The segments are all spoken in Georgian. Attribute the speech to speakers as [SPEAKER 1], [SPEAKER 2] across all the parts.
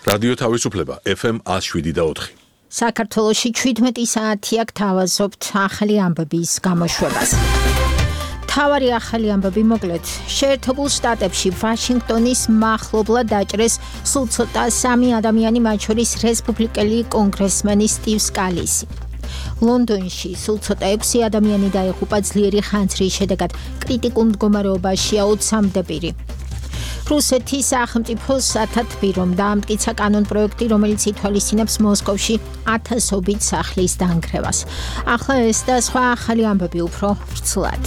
[SPEAKER 1] რადიო თავისუფლება FM 107.4.
[SPEAKER 2] საქართველოში 17 საათია გთავაზობთ ახალი ამბების გამოშვებას. თავარი ახალი ამბები მოკლედ. შეერთებულ შტატებში ვაშინგტონის მახლობლად დაჭრეს სულ ცოტა 3 ადამიანი, მათ შორის რესპუბლიკელი კონგრესმენი სტივ სკალისი. ლონდონში სულ ცოტა 6 ადამიანი დაიღუპა ძლიერი ხანძრის შედეგად. კრიტიკულ მდგომარეობაშია 20-მდე პირი. რუსეთის სახელმწიფოს სათათბირომ დაამტკიცა კანონპროექტი, რომელიც ითვალისწინებს მოსკოვში 1000-ობით სახლის დანგრევას. ახლა ეს და სხვა ახალი ამბები უფრო ვრცლად.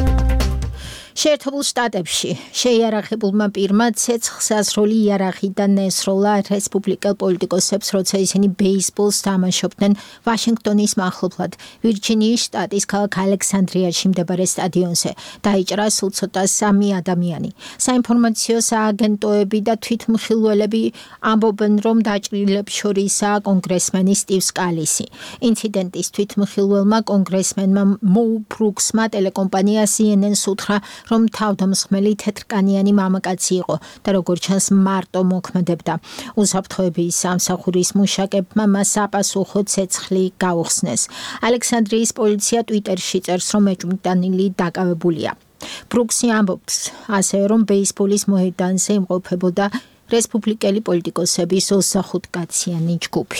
[SPEAKER 2] შეერთებულ შტატებში შეიარაღებულმა პირმა ცეცხლსასროლი იარაღიდან ესროლა რესპუბლიკელ პოლიტიკოსებს, როცა ისინი ბეისბოლს თამაშობდნენ ვაშინგტონის მახლობლად, ვირჯინიის შტატის ქალაქ ალექსანდრიაში მდებარე სტადიონზე. დაიჭრა სულ ცოტა 3 ადამიანი. საინფორმაციო სააგენტოები და თვითმხილველები ამბობენ, რომ დაჭრილებს შორისაა კონგრესმენი სტივ სკალისი. ინციდენტის თვითმხილველმა კონგრესმენმა მოუ ბრუქსმა ტელეკომპანია CNN-ს უთხრა, რომ თავდამსხმელი თეთრკანიანი მამაკაცი იყო და როგორც ჩანს მარტო მოქმედებდა. უსაფრთხოების სამსახურის მუშაკებმა მას საპასუხო ცეცხლი გაუხსნეს. ალექსანდრიის პოლიცია ტვიტერში წერს, რომ ეჭვმიტანილი დაკავებულია. ბრუქსი ამბობს ასევე, რომ ბეისბოლის მოედანზე იმყოფებოდა რესპუბლიკელი პოლიტიკოსების 25 კაციანი ჯგუფი.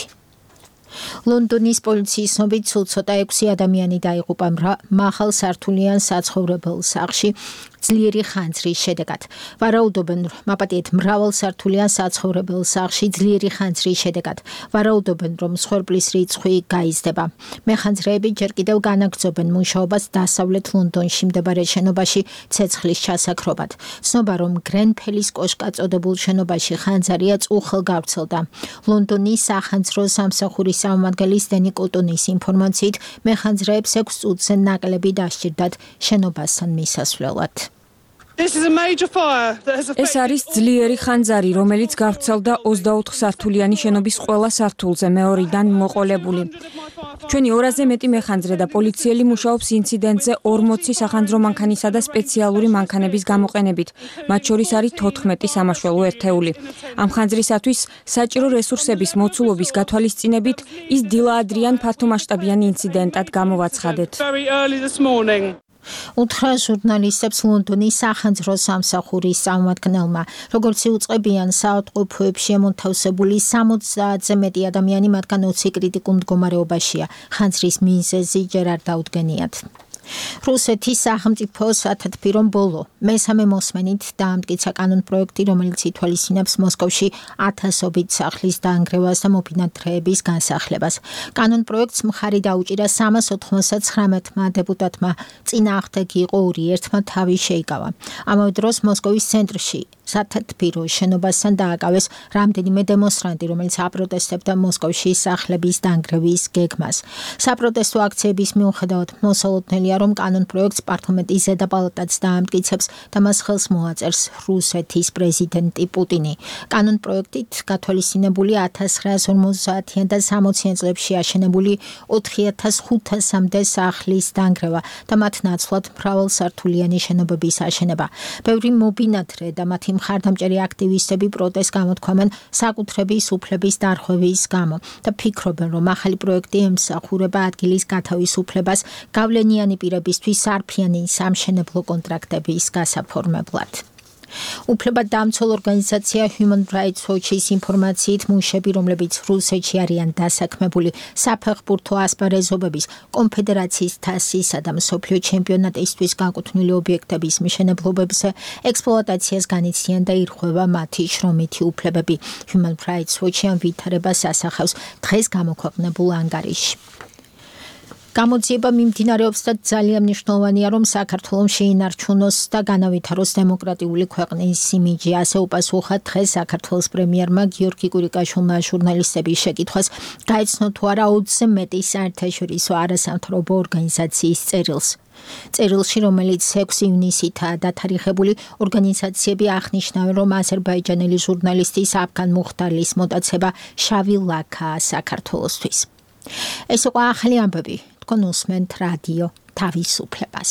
[SPEAKER 2] ლონდონის პოლიციის ცნობით სულ ცოტა 6 ადამიანი დაიღუპა მაღალსართულიან საცხოვრებელ სახლში ძლიერი ხანძრის შედეგად. ვარაუდობენ, მაპატიეთ მრავალსართულიან საცხოვრებელ სახლში ძლიერი ხანძრის შედეგად. ვარაუდობენ, რომ მსხვერპლის რიცხვი გაიზრდება. მეხანძრეები ჯერ კიდევ განაგრძობენ მუშაობას დასავლეთ ლონდონში მდებარე შენობაში ცეცხლის ჩასაქრობად. ცნობა, რომ გრენფელის კოშკა წოდებულ შენობაში ხანძარია წუხელ გავრცელდა. ლონდონის სახანძრო სამსახურის წარმომადგენლის დენი კოტონის ინფორმაციით, მეხანძრეებს 6 წუთზე ნაკლები დასჭირდათ შენობასთან მისასვლელად.
[SPEAKER 3] ეს არის ძლიერი ხანძარი, რომელიც გავრცელდა 24 სართულიანი შენობის ყველა სართულზე, მეორიდან მოყოლებული. ჩვენი 200-ზე მეტი მეხანძრე და პოლიციელი მუშაობს ინციდენტზე 40 სახანძრო მანქანისა და სპეციალური მანქანების გამოყენებით, მათ შორის არის 14 სამაშველო ერთეული. ამ ხანძრისათვის საჭირო რესურსების მოცულობის გათვალისწინებით ის დილაადრიან ფართომასშტაბიან ინციდენტად გამოვაცხადეთ.
[SPEAKER 2] უთხრა ჟურნალისტებს ლონდონის სახანძრო სამსახურის წარმომადგენელმა. როგორც იუწყებიან, საავადმყოფოებში ამონთავსებული 60-ზე მეტი ადამიანი, მათგან 20 კრიტიკულ მდგომარეობაშია. ხანძრის მიზეზი ჯერ არ დაუდგენიათ. რუსეთის სახელმწიფოს სათათბირომ ბოლო მესამე მოსმენით დაამტკიცა კანონპროექტი, რომელიც ითვალისწინებს მოსკოვში 1000-ობით სახლის დაანგრევას და მობინადრეების განსახლებას. კანონპროექტს მხარი დაუჭირა 399 დეპუტატმა, წინააღმდეგი იყო 2, ერთმა თავი შეიკავა. ამავე დროს მოსკოვის ცენტრში სათათბირო შენობასთან დააკავეს რამდენიმე დემონსტრანტი, რომელიც აპროტესტებდა მოსკოვში სახლების დანგრევის გეგმას. საპროტესტო აქციების მიუხედავად მოსალოდნელია, რომ კანონპროექტს პარლამენტის ზედა პალატაც დაამტკიცებს და მას ხელს მოაწერს რუსეთის პრეზიდენტი პუტინი. კანონპროექტით გათვალისწინებული 1950-იან და 60-იან წლებში აშენებული 4500-მდე სახლის დანგრევა და მათ ნაცვლად მრავალსართულიანი შენობების აშენება. ბევრი მობინადრე და მათი მხარდამჭერი აქტივისტები პროტესტს გამოთქვამენ საკუთრების უფლების დარღვევის გამო და ფიქრობენ, რომ ახალი პროექტი ემსახურება ადგილის გათავისუფლებას გავლენიანი პირებისთვის არფიანი სამშენებლო კონტრაქტების გასაფორმებლად. უფლებადამცველ ორგანიზაცია Human Rights Watch-ის ინფორმაციით, მუშები, რომლებიც რუსეთში არიან დასაქმებული საფეხბურთო ასპარეზობების, კონფედერაციის თასისა და მსოფლიო ჩემპიონატისთვის განკუთვნილი ობიექტების მშენებლობებზე ექსპლუატაციას განიცდიან და ირღვევა მათი შრომითი უფლებები. Human Rights Watch-ი ამ ვითარებას ასახავს დღეს გამოქვეყნებულ ანგარიშში. გამოძიება მიმდინარეობს და ძალიან მნიშვნელოვანია, რომ საქართველოს შეინარჩუნოს და განავითაროს დემოკრატიული ქვეყნის იმიჯი. ასე უპასუხა დღეს საქართველოს პრემიერმა გიორგი კურიკაშვილმა ჟურნალისტების შეკითხვას, გაეცნო თუ არა 20-ზე მეტი საერთაშორისო არასამთავრობო ორგანიზაციის წერილს. წერილში, რომელიც 6 ივნისითაა დათარიღებული, ორგანიზაციები აღნიშნავენ, რომ აზერბაიჯანელი ჟურნალისტის აფგან მუხტარლის მოტაცება შავი ლაქაა საქართველოსთვის. ეს იყო ახალი ამბები. თქვენ უსმენთ რადიო თავისუფლებას.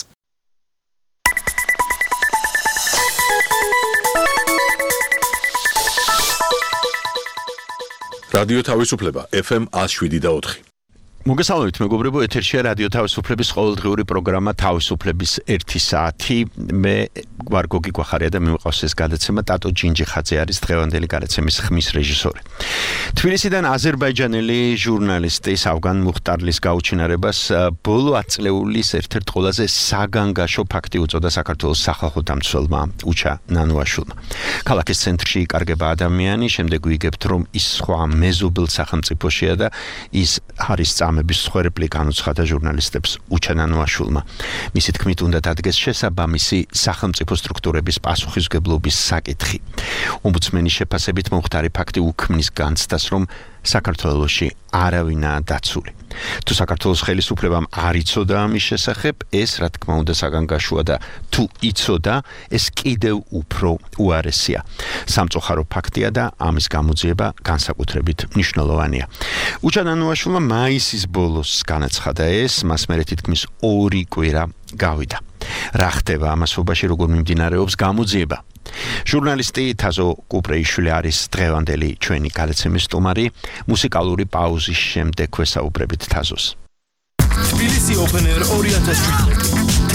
[SPEAKER 1] რადიო თავისუფლება FM 107.4.
[SPEAKER 4] მოგესალმებით მეგობრებო, ეთერშია რადიო თავისუფლების ყოველდღიური პროგრამა თავისუფლების 1 საათი. მე ვარ გოგი გვახარია და მივყავს ეს გადაცემა. ტატო ჯინჯიხაძე არის დღევანდელი გადაცემის ხმის რეჟისორი. თბილისიდან აზერბაიჯანელი ჟურნალისტი ავგან მუხტარლის გაუჩინარებას ბოლო 10 წლეულის ერთ-ერთ ყველაზე საგანგაშო ფაქტი უწოდა საქართველოს სახალხო დამცველმა უჩა ნანუაშვილმა. ქალაქის ცენტრში იკარგება ადამიანი, შემდეგ ვიგებთ რომ ის სხვა მეზობელ სახელმწიფოშია და ის არის ამების სხერებლი განუცხადა ჟურნალისტებს უჩა ნანუაშვილმა. მისი თქმით უნდა დადგეს შესაბამისი სახელმწიფო სტრუქტურების პასუხისმგებლობის საკითხი. ომბუდსმენის შეფასებით მომხდარი ფაქტი უქმნის განცდას, რომ საქართველოში არავინაა დაცული. თუ საქართველოს ხელისუფლებამ არ იცოდა ამის შესახებ, ეს რა თქმა უნდა საგანგაშოა და თუ იცოდა, ეს კიდევ უფრო უარესია. სამწუხარო ფაქტია და ამის გამოძიება განსაკუთრებით მნიშვნელოვანია. უჩა ნანუაშვილმა მაისის ბოლოს განაცხადა ეს, მას მერე თითქმის 2 კვირა გავიდა. რა ხდება ამასობაში, როგორ მიმდინარეობს გამოძიება? ჟურნალისტი თაზო კუპრეიშვილი არის დღევანდელი ჩვენი გადაცემის სტუმარი. მუსიკალური პაუზის შემდეგ ვესაუბრებით თაზოს.
[SPEAKER 5] თბილისი Open Air 2017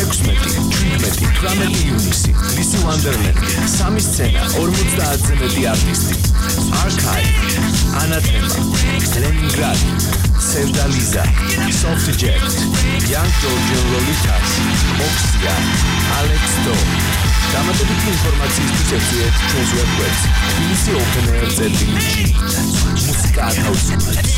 [SPEAKER 5] 18 ივნისი ლისი ვანდერლენდი 3 სცენა 50-ზე მეტი არტისტი Archive Anathema Leningrad Sevdaliza Softjet Young Georgian Lolitas Oxia Alex Do დამატებითი ინფორმაციისთვის ეხციეთ ჩვენს ვებგვერდს თბილისი Open Air.gr მუსიკა თავისუფლად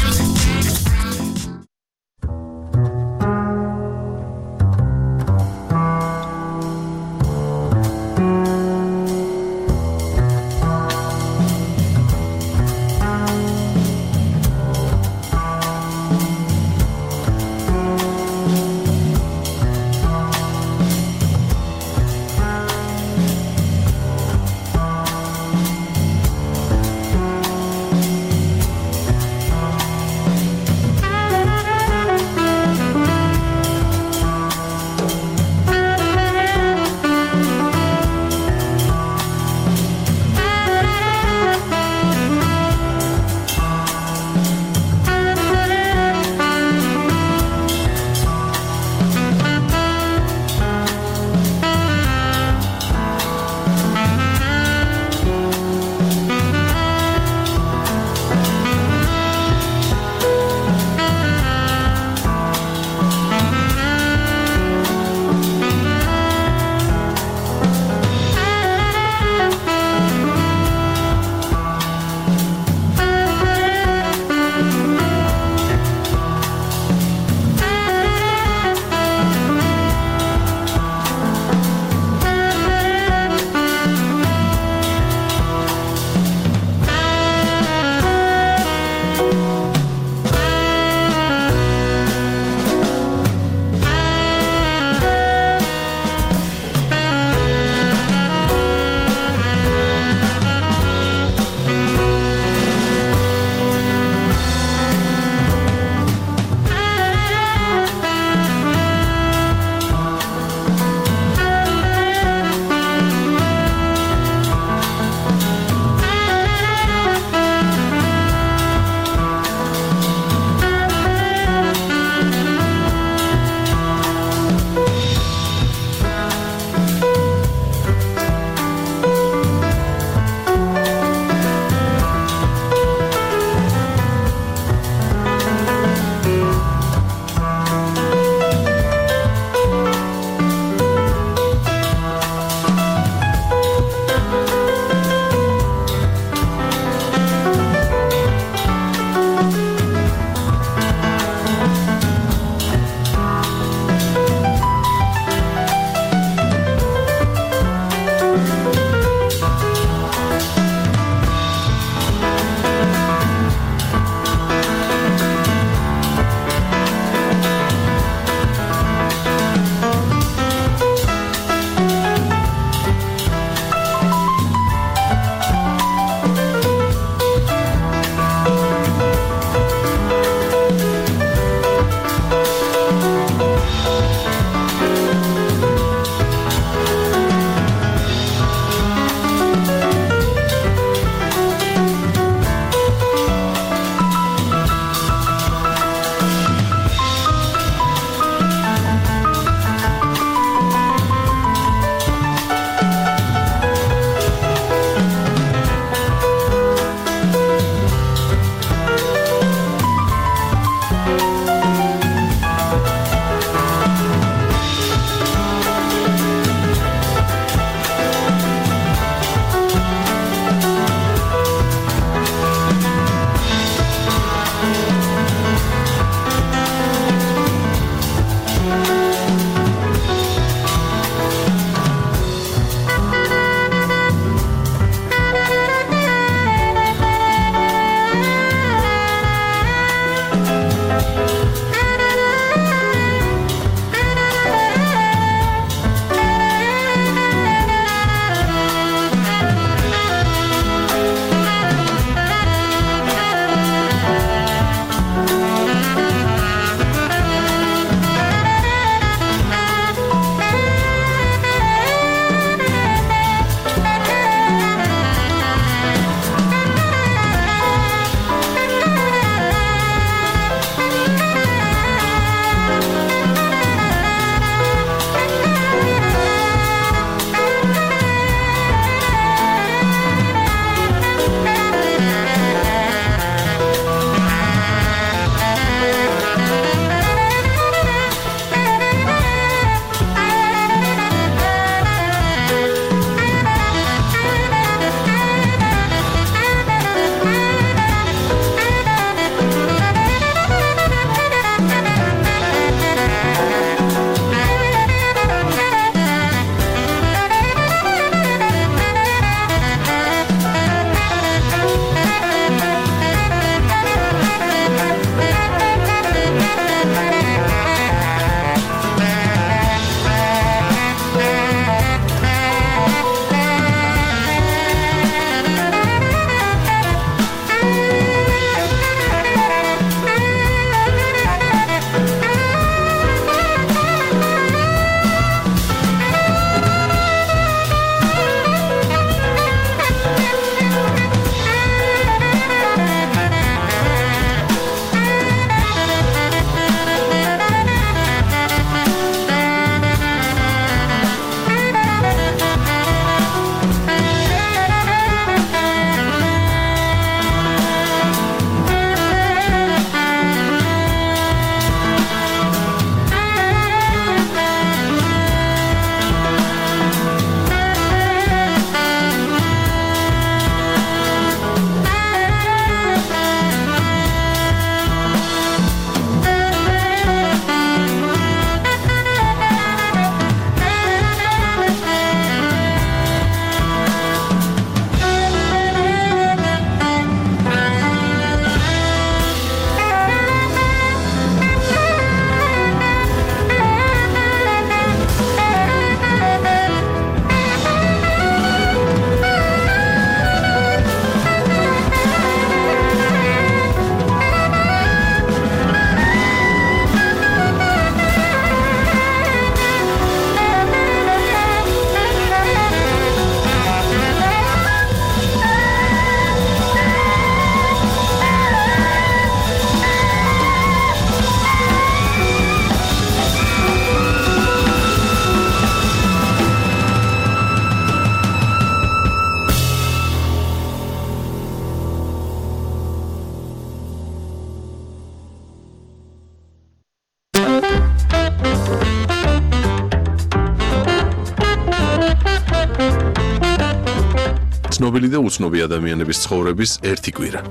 [SPEAKER 1] ცნობილი და უცნობი ადამიანების ცხოვრების ერთი კვირა.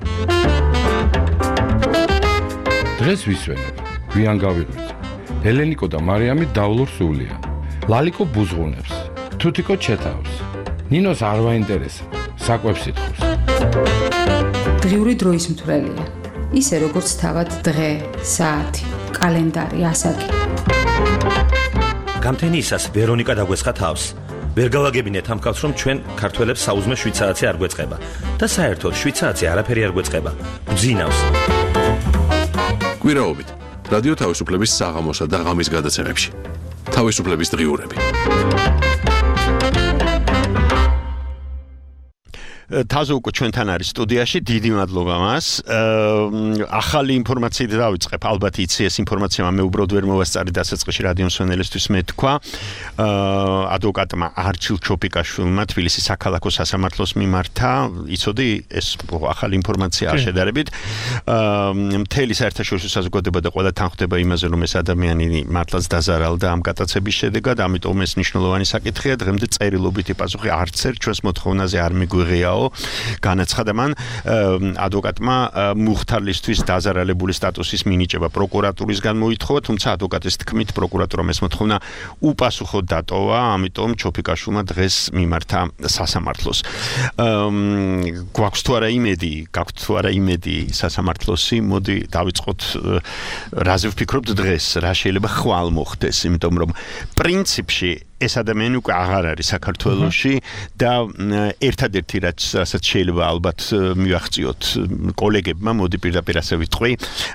[SPEAKER 6] დღეს ვისვენებ, გვიან გავიღვიძე. ელენიკო და მარიამი დავლურ სულიან. ლალიკო ბუზღუნებს, თუთიკო ჩეთავს. ნინოს არ ვაინტერესებს, საკვებს ითხოვს.
[SPEAKER 7] დღიური დროის მთვრელია. ისე როგორც თავად დღე, საათი, კალენდარი, ასაკი.
[SPEAKER 8] გამთენიისას ვერონიკა დაგვეცხა თავს. ვერ გავაგებინეთ ამ კაცს, რომ ჩვენ ქართველებს საუზმე 7 საათი არ გვეწყება და საერთოდ 7 საათი არაფერი არ გვეწყება. გძინავს.
[SPEAKER 1] კვირაობით რადიო თავისუფლების საღამოსა და ღამის გადაცემებში. თავისუფლების დღიურები.
[SPEAKER 4] თაზო უკვე ჩვენთან არის სტუდიაში, დიდი მადლობა მას. ახალი ინფორმაციით დავიწყებ, ალბათ იცი ეს ინფორმაცია, მე უბრალოდ ვერ მოვასწარი დასაწყისში რადიო მსმენელისთვის მე თქვა. ადვოკატმა არჩილ ჩოპიკაშვილმა თბილისის საქალაქო სასამართლოს მიმართა, იცოდი ეს ახალი ინფორმაცია შედარებით. მთელი საერთაშორისო საზოგადოება და ყველა თანხმდება იმაზე, რომ ეს ადამიანი მართლაც დაზარალდა ამ გატაცების შედეგად, ამიტომ ეს მნიშვნელოვანი საკითხია. დღემდე წერილობითი პასუხი არც ერთ ჩვენს მოთხოვნაზე არ მიგვიღია. განაცხადა მან ადვოკატმა მუხთარლისთვის დაზარალებული სტატუსის მინიჭება პროკურატურისგან მოითხოვა, თუმცა ადვოკატის თქმით პროკურატურამ ეს მოთხოვნა უპასუხოდ დატოვა, ამიტომ ჩოფიკაშვილმა დღეს მიმართა სასამართლოს. გვაქვს თუ არა იმედი სასამართლოსი, მოდი დავიწყოთ რაზე ვფიქრობთ დღეს, რა შეიძლება ხვალ მოხდეს, იმიტომ რომ პრინციპში ეს ადამიანი უკვე აღარ არის საქართველოში და ერთადერთი რასაც შეიძლება ალბათ მივახციოთ კოლეგებმა, მოდი პირდაპირ ასე ვიტყვი,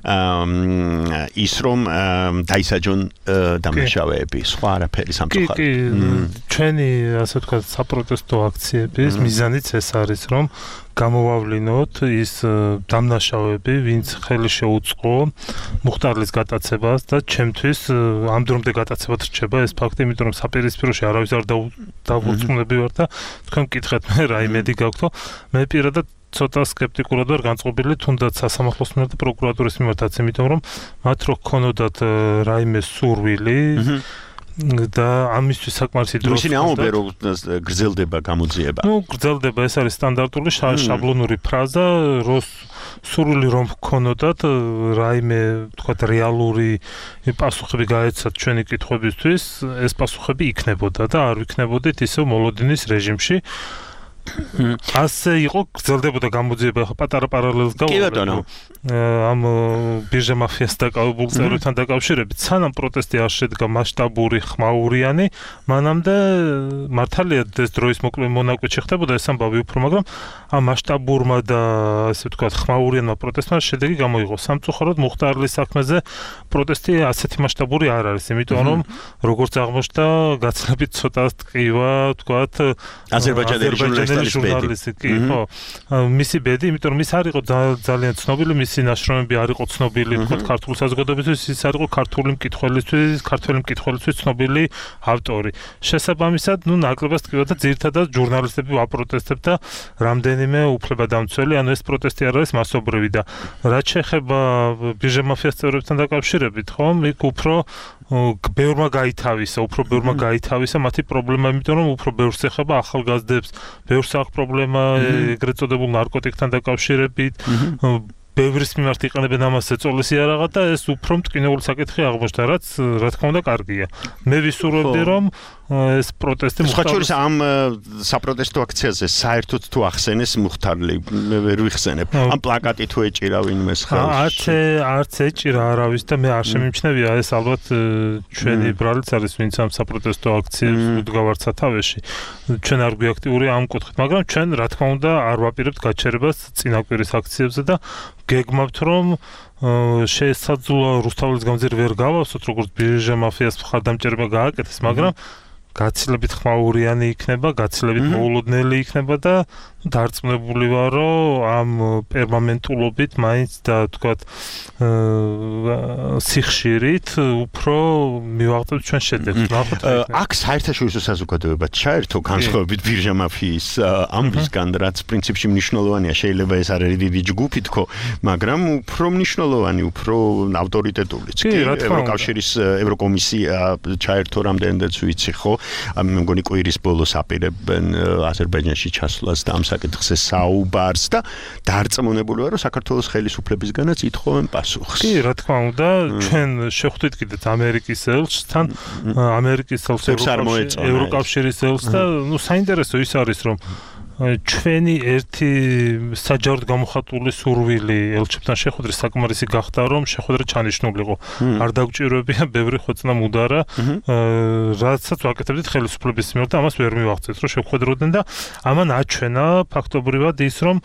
[SPEAKER 4] ის რომ დაისაჯონ დამნაშავეები, სხვა არაფერი სამწუხაროდ.
[SPEAKER 9] კი, ჩვენი ასე ვთქვათ საპროტესტო აქციების მიზანიც ეს არის, რომ გამოვავლინოთ ის დამნაშავეები, ვინც ხელი შეუწყო მუხტარლის გატაცებას და ჩემთვის ამ დრომდე გატაცებად რჩება ეს ფაქტი, იმიტომ რომ საპირისპიროში არავის არ დავუწყნები ვარ და თქვენ მკითხეთ მე რა იმედი გაქვთ, მე პირადად ცოტა სკეპტიკურად ვარ განწყობილი, თუნდაც სასამართლოს მიმართ და პროკურატურის მიმართაც, იმიტომ რომ მათ რო ქონოდათ რაიმე სურვილი და ამისთვის საკმარისი დრო
[SPEAKER 4] ისინი ამბობენ რომ გრძელდება გამოძიება.
[SPEAKER 9] გრძელდება, ეს არის სტანდარტული შაბლონური ფრაზა, რომ სურვილი რომ გქონოდათ რაიმე თქვათ რეალური პასუხები გაეცათ ჩვენი კითხვებისთვის, ეს პასუხები იქნებოდა და არ ვიქნებოდით ისევ მოლოდინის რეჟიმში. ასე იყო, გრძელდებოდა გამოძიება, ახლა პატარა პარალელს გავუყურებ. ამ ბირჟა მაფიას დაკავებულ წერილთან დაკავშირებით, სანამ პროტესტი არ შედგა მასშტაბური, ხმაურიანი, მანამდე მართალია ეს დროის მონაკვეთ შეხდებოდა ეს ამბავი უფრო, მაგრამ ამ მასშტაბურმა და ასე ვთქვათ, ხმაურიანმა პროტესტმა შედეგი გამოიღო. სამწუხაროდ მუხტარლის საქმეზე პროტესტი ასეთი მასშტაბური არ არის, იმიტომ რომ როგორც აღმოჩნდა, გაცილებით ცოტა ტკივა, ვთქვათ,
[SPEAKER 4] აზერბაიჯანელი
[SPEAKER 9] ჟურნალისტი, ხო, მისი ბედი, იმიტომ რომ ის არ იყო ძალიან ცნობილი, მისი ნაშრომები არ იყო ცნობილი, თქო, ქართული საზოგადოებისთვის, ის არ იყო ქართული მკითხველისთვის ცნობილი ავტორი. შესაბამისად, ნაკლებას ტკივა და ძირითადად ჟურნალისტები ვაპროტესტებთ და რამდენიმე უფლებადამცველი, ანუ ეს პროტესტი არ არის მასობრივი და რაც შეეხება ბირჟა მაფიას წევრებთან დაკავშირებით, ხომ, იქ უფრო ბევრმა გაითავისა მათი პრობლემა, იმიტომ რომ უფრო ბევრს ეხება ახალგაზრდებს, ბევრს აქვს პრობლემა ეგრეთ წოდებულ ნარკოტიკთან დაკავშირებით, ბევრის მიმართ იყენებენ ამას ეწოლის იარაღად და ეს უფრო მტკინეული საკითხი აღმოჩნდა, რაც რა თქმა უნდა კარგია. მე ვისურვებდი, რომ ეს პროტესტი
[SPEAKER 4] მუხტარლის ამ საპროტესტო აქციაზე საერთოდ თუ ახსენეს მუხტარლი, მე ვერ ვიხსენებ. ამ პლაკატი თუ ეჭირა ვინმეს ხელს.
[SPEAKER 9] არც ეჭირა არავის და მე არ შემიმჩნევია, ეს ალბათ ჩვენი ბრალიც არის, ვინც ამ საპროტესტო აქციებს უდგავართ სათავეში. ჩვენ არ გვიაქტიური ამ კუთხით, მაგრამ ჩვენ რა თქმა უნდა არ ვაპირებთ გაჩერებას წინაკვირის აქციებზე და გეგმავთ, რომ შესაძლოა რუსთაველის გამზირი ვერ გავავსოთ, როგორც ბირჟა მაფიას მხარდამჭერება გააკეთეს, მაგრამ გაცილებით ხმაურიანი იქნება, გაცილებით მოულოდნელი იქნება და დარწმუნებული ვარ, რომ ამ პერმანენტულობით მაინც და თქვათ სიხშირით უფრო მივაღწევთ ჩვენ შედეგს.
[SPEAKER 4] აქ საერთაშორისო საზოგადოება ჩაერთო განსხვავებით ბირჟა მაფიის ამბისგან, რაც პრინციპში მნიშვნელოვანია, შეიძლება ეს არ არის დიდი ჯგუფი თქო, მაგრამ უფრო მნიშვნელოვანი, უფრო ავტორიტეტულიც. კი, ევროკავშირის ევროკომისია ჩაერთო რამდენადაც ვიცი, ხო? მე მგონი კვირის ბოლოს აპირებენ აზერბაიჯანში ჩასვლას და ამ საკითხზე საუბარს და დარწმუნებული ვარ, რომ საქართველოს ხელისუფლებისგანაც ითხოვენ პასუხს.
[SPEAKER 9] კი, რა თქმა უნდა, ჩვენ შევხვდით კიდეც ამერიკის ელჩთან, ამერიკის ევროკავშირის ელჩს და საინტერესო ის არის, რომ ჩვენი ერთი საჯაროდ გამოხატული სურვილი ელჩებთან შეხვედრის საკმარისი გახდა, რომ შეხვედრა ჩანიშნულიყო. არ დაგვჭიროებია ბევრი ხოცნა მუდარა, რაცაც ვაკეთებდით ხელისუფლების მიერ და ამას ვერ მივახცეთ, რომ შევხვედროდნენ და ამან აჩვენა ფაქტობრივად ის, რომ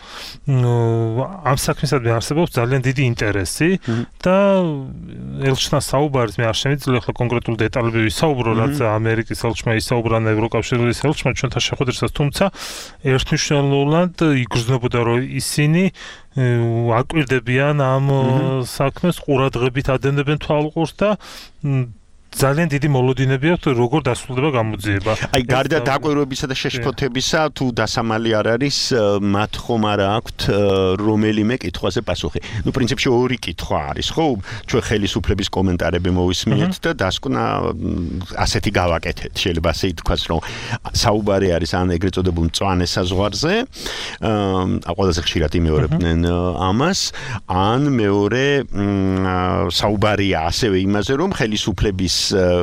[SPEAKER 9] ამ საქმისადმი არსებობს ძალიან დიდი ინტერესი და ელჩთან საუბარის მე არ შემიძლია ახლა კონკრეტულ დეტალები ვისაუბრო, რაც ამერიკის ელჩმა ისაუბრა და ევროკავშირის ელჩმა ჩვენთან შეხვედრისას, თუმცა ერთმნიშვნელოვნად იგრძნობოდა, რომ ისინი აკვირდებიან ამ საქმეს, ყურადღებით ადევნებენ თვალყურს და ძალიან დიდი მოლოდინები აქვს, როგორ დასრულდება გამოძიება.
[SPEAKER 4] აი, გარდა დაკვირვებისა და შეშფოთებისა, თუ დასამალი არ არის, მათ ხომ არა აქვთ რომელიმე კითხვაზე პასუხი. ნუ პრინციპში ორი კითხვა არის, ხო? ჩვენ ხელისუფლების კომენტარები მოვისმინეთ და დასკვნა ასეთი გავაკეთეთ. შეიძლება ასე ითქვას, რომ საუბარი არის ან ეგრეთ წოდებულ მწვანე საზღვარზე, ყველაზე ხშირად იმეორებდნენ ამას, ან მეორე საუბარია ასევე იმაზე, რომ ხელისუფლების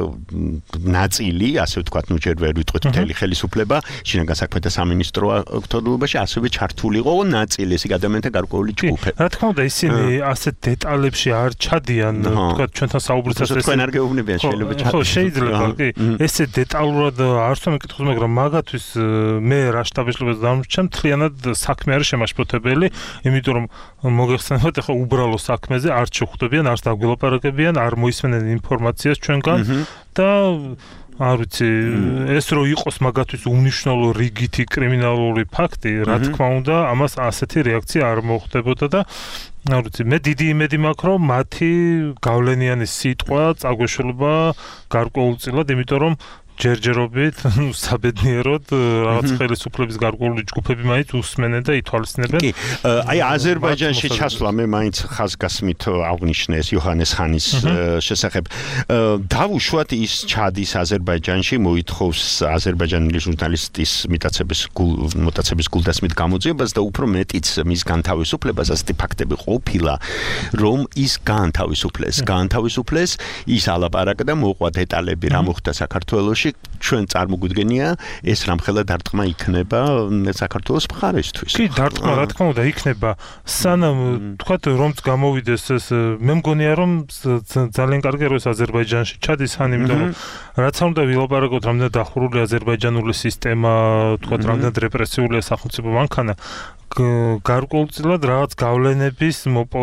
[SPEAKER 4] ნაწილი, ასე ვთქვათ, ნუ ჯერ ვერ ვიტყვით მთელი ხელისუფლება, შინაგან საქმეთა სამინისტროა ოქტომბერში ასევე ჩართულიყო ნაწილი ეს ადამიანთა გარკვეული ჯგუფები.
[SPEAKER 9] რა თქმა უნდა, ისინი ასეთ დეტალებში არ ჩადიან, ვთქვათ, ჩვენთან საუბრისას ეს
[SPEAKER 4] თქვენ არ გეუბნებიან, შეიძლება ჩადონ.
[SPEAKER 9] ხო, შეიძლება, კი. ესე დეტალურად არ ვსვამ მეკითხოს, მაგრამ მაგათვის მე რა შტაბ-შტაბს დამრჩა, მთლიანად საქმე არის შემაშფოთებელი, იმიტომ რომ მოგეხსენებათ, ახლა უბრალო საქმეზე არ შეხვდებიან, არც დაგვილაპარაკებიან, არ მოისმენენ ინფორმაციას ჩვენგან და არ ვიცი, ეს რო იყოს მაგათვის უმნიშვნელო რიგითი კრიმინალური ფაქტი, რა თქმა უნდა, ამას ასეთი რეაქცია არ მოხდებოდა და არ ვიცი, მე დიდი იმედი მაქვს, რომ მათი გავლენიანი სიტყვა წაგვეშველება გარკვეულწილად, იმიტომ რომ ჯერჯერობით საბედნიეროდ რაღაც ხელისუფლების გარკვეული ჯგუფები მაინც უსმენენ და ითვალისწინებენ.
[SPEAKER 4] კი, აი აზერბაიჯანში ჩასვლა მე მაინც ხაზგასმით აღნიშნე ეს იოჰანეს ხანის შესახებ. დავუშვათ ის ჩადის აზერბაიჯანში, მოითხოვს აზერბაიჯანელი ჟურნალისტის მოტაცების გულდასმით გამოძიებას და უფრო მეტიც მის განთავისუფლებას, ასეთი ფაქტები ყოფილა, რომ ის განთავისუფლეს, ის ალაპარაკა და მოყვა დეტალები რა მოხდა საქართველოში. ჩვენ წარმოგვიდგენია ეს რამხელა დარტყმა იქნება საქართველოს მხარესთვის.
[SPEAKER 9] კი, დარტყმა რა თქმა უნდა იქნება. სანამ თქვათ რომც გამოვიდეს ეს მე მგონია რომ ძალიან კარგი რომ ეს აზერბაიჯანში ჩადის, იმიტომ რომ რაც არ უნდა ვილაპარაკოთ, რამდენად დახურული აზერბაიჯანული სისტემა, თქვათ რამდენად რეპრესიულია სახელმწიფო მანქანა, გარკვეულწილად რაღაც გავლენების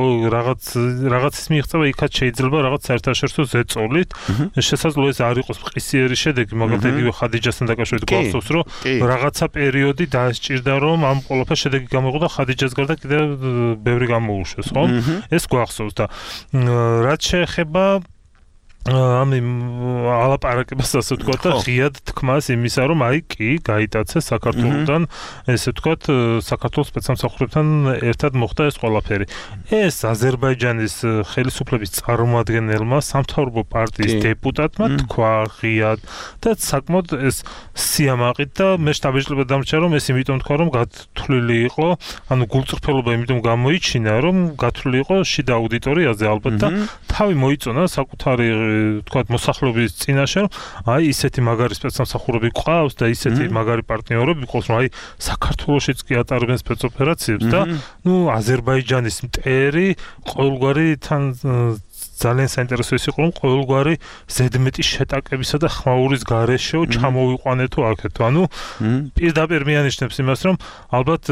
[SPEAKER 9] რაღაცის მიიღწევა იქაც შეიძლება რაღაც საერთაშორისო ზეწოლით. შესაძლოა ეს არ იყოს მყისიერი შედეგი, მაგალითად იგივე ხადიჯასთან დაკავშირებით გვახსოვს, რომ რაღაცა პერიოდი დაასჭირდა, რომ ამ ყველაფერს შედეგი გამოიღო და ხადიჯას გარდა კიდევ ბევრი გამოუშვეს, ხო? ეს გვახსოვს და რაც შეეხება ამ ალაპარაკებას, ასე ვთქვათ, და ღიად თქმას იმისა, რომ აი კი გაიტაცეს საქართველოსთან, ესე ვთქვათ, საქართველოს სპეცსამსახურებთან ერთად მოხდა ეს ყველაფერი. ეს აზერბაიჯანის ხელისუფლების წარმომადგენელმა სამთავრობო პარტიის დეპუტატმა თქვა ღიად და საკმაოდ ეს სიამაყით და მე შტაბ-შტაბად დამრჩა, რომ ეს იმიტომ თქვა, რომ გათვლილი იყო, ანუ გულწრფელობა იმიტომ გამოიჩინა, რომ გათვლილი იყო შიდა აუდიტორიაზე ალბათ და თავი მოიწონა საკუთარი თქვათ მოსახლეობის წინაშე, რომ აი ისეთი მაგარი სპეცსამსახურები ყავს და ისეთი მაგარი პარტნიორები ყავს, რომ აი საქართველოშიც კი ატარებენ სპეცოპერაციებს და ნუ აზერბაიჯანის მტერი ყოველგვარი თან ძალიან საინტერესო ის იყო, რომ ყოველგვარი ზედმეტი შეტაკებისა და ხმაურის გარეშე ჩამოვიყვანეთო აქეთო. ანუ პირდაპირ მიანიშნებს იმას, რომ ალბათ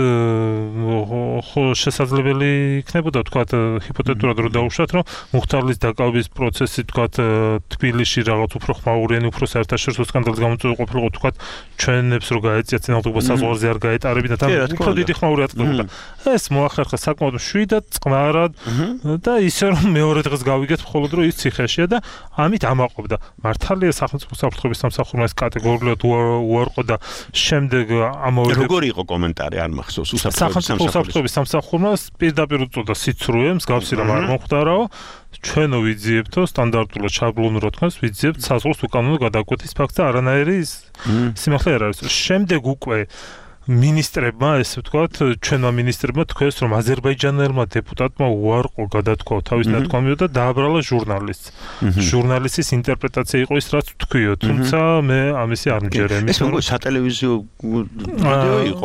[SPEAKER 9] ხო შესაძლებელი იქნებოდა თქვათ ჰიპოთეტურად რომ დაუშვათ, რომ მუხთარლის დაკავების პროცესი თქვათ თბილისში რაღაც უფრო ხმაურიანი, უფრო საერთაშორისო სკანდალს გამოწვევი ყოფილიყო თქვათ ჩვენებს რო გაეწია წინააღმდეგობა საზღვარზე არ გაეტარებინა და უფრო დიდი ხმაური ატყობოდა. ეს მოახერხა საკმაოდ მშვიდად, წყნარად და ისე რომ მეორე დღეს გავიგეთ მხოლოდ რომ ის ციხეშია და ამით ამაყობდა. მართალია სახელმწიფო საფრთხების სამსახურმა ეს კატეგორიულად უარყო და შემდეგ ამოვიდა.
[SPEAKER 4] როგორი იყო კომენტარი არ მახსოვს
[SPEAKER 9] სახელმწიფო საფრთხების სამსახურმა პირდაპირ უწოდა სიცრუე, მსგავსი რამ არ მომხდარაო. ჩვენო ვიძიებთო სტანდარტულად შაბლონურად თქვენს ვიძიებთ საზღვრის უკანონო გადაკვეთის ფაქტს და არანაირი სიმართლე არ არის. შემდეგ უკვე მინისტრებმა, ესე ვთქვათ, ჩვენმა მინისტრებმა თქვენს რომ აზერბაიჯანელმა დეპუტატმა უარყო გადათქვა თავის ნათქვამიო და დააბრალა ჟურნალისტს. ჟურნალისტის ინტერპრეტაცია იყო ის, რაც თქვიო, თუმცა მე ამისი არ მჯერე.
[SPEAKER 4] ეს მოგო სატელევიზიო ვიდეო იყო.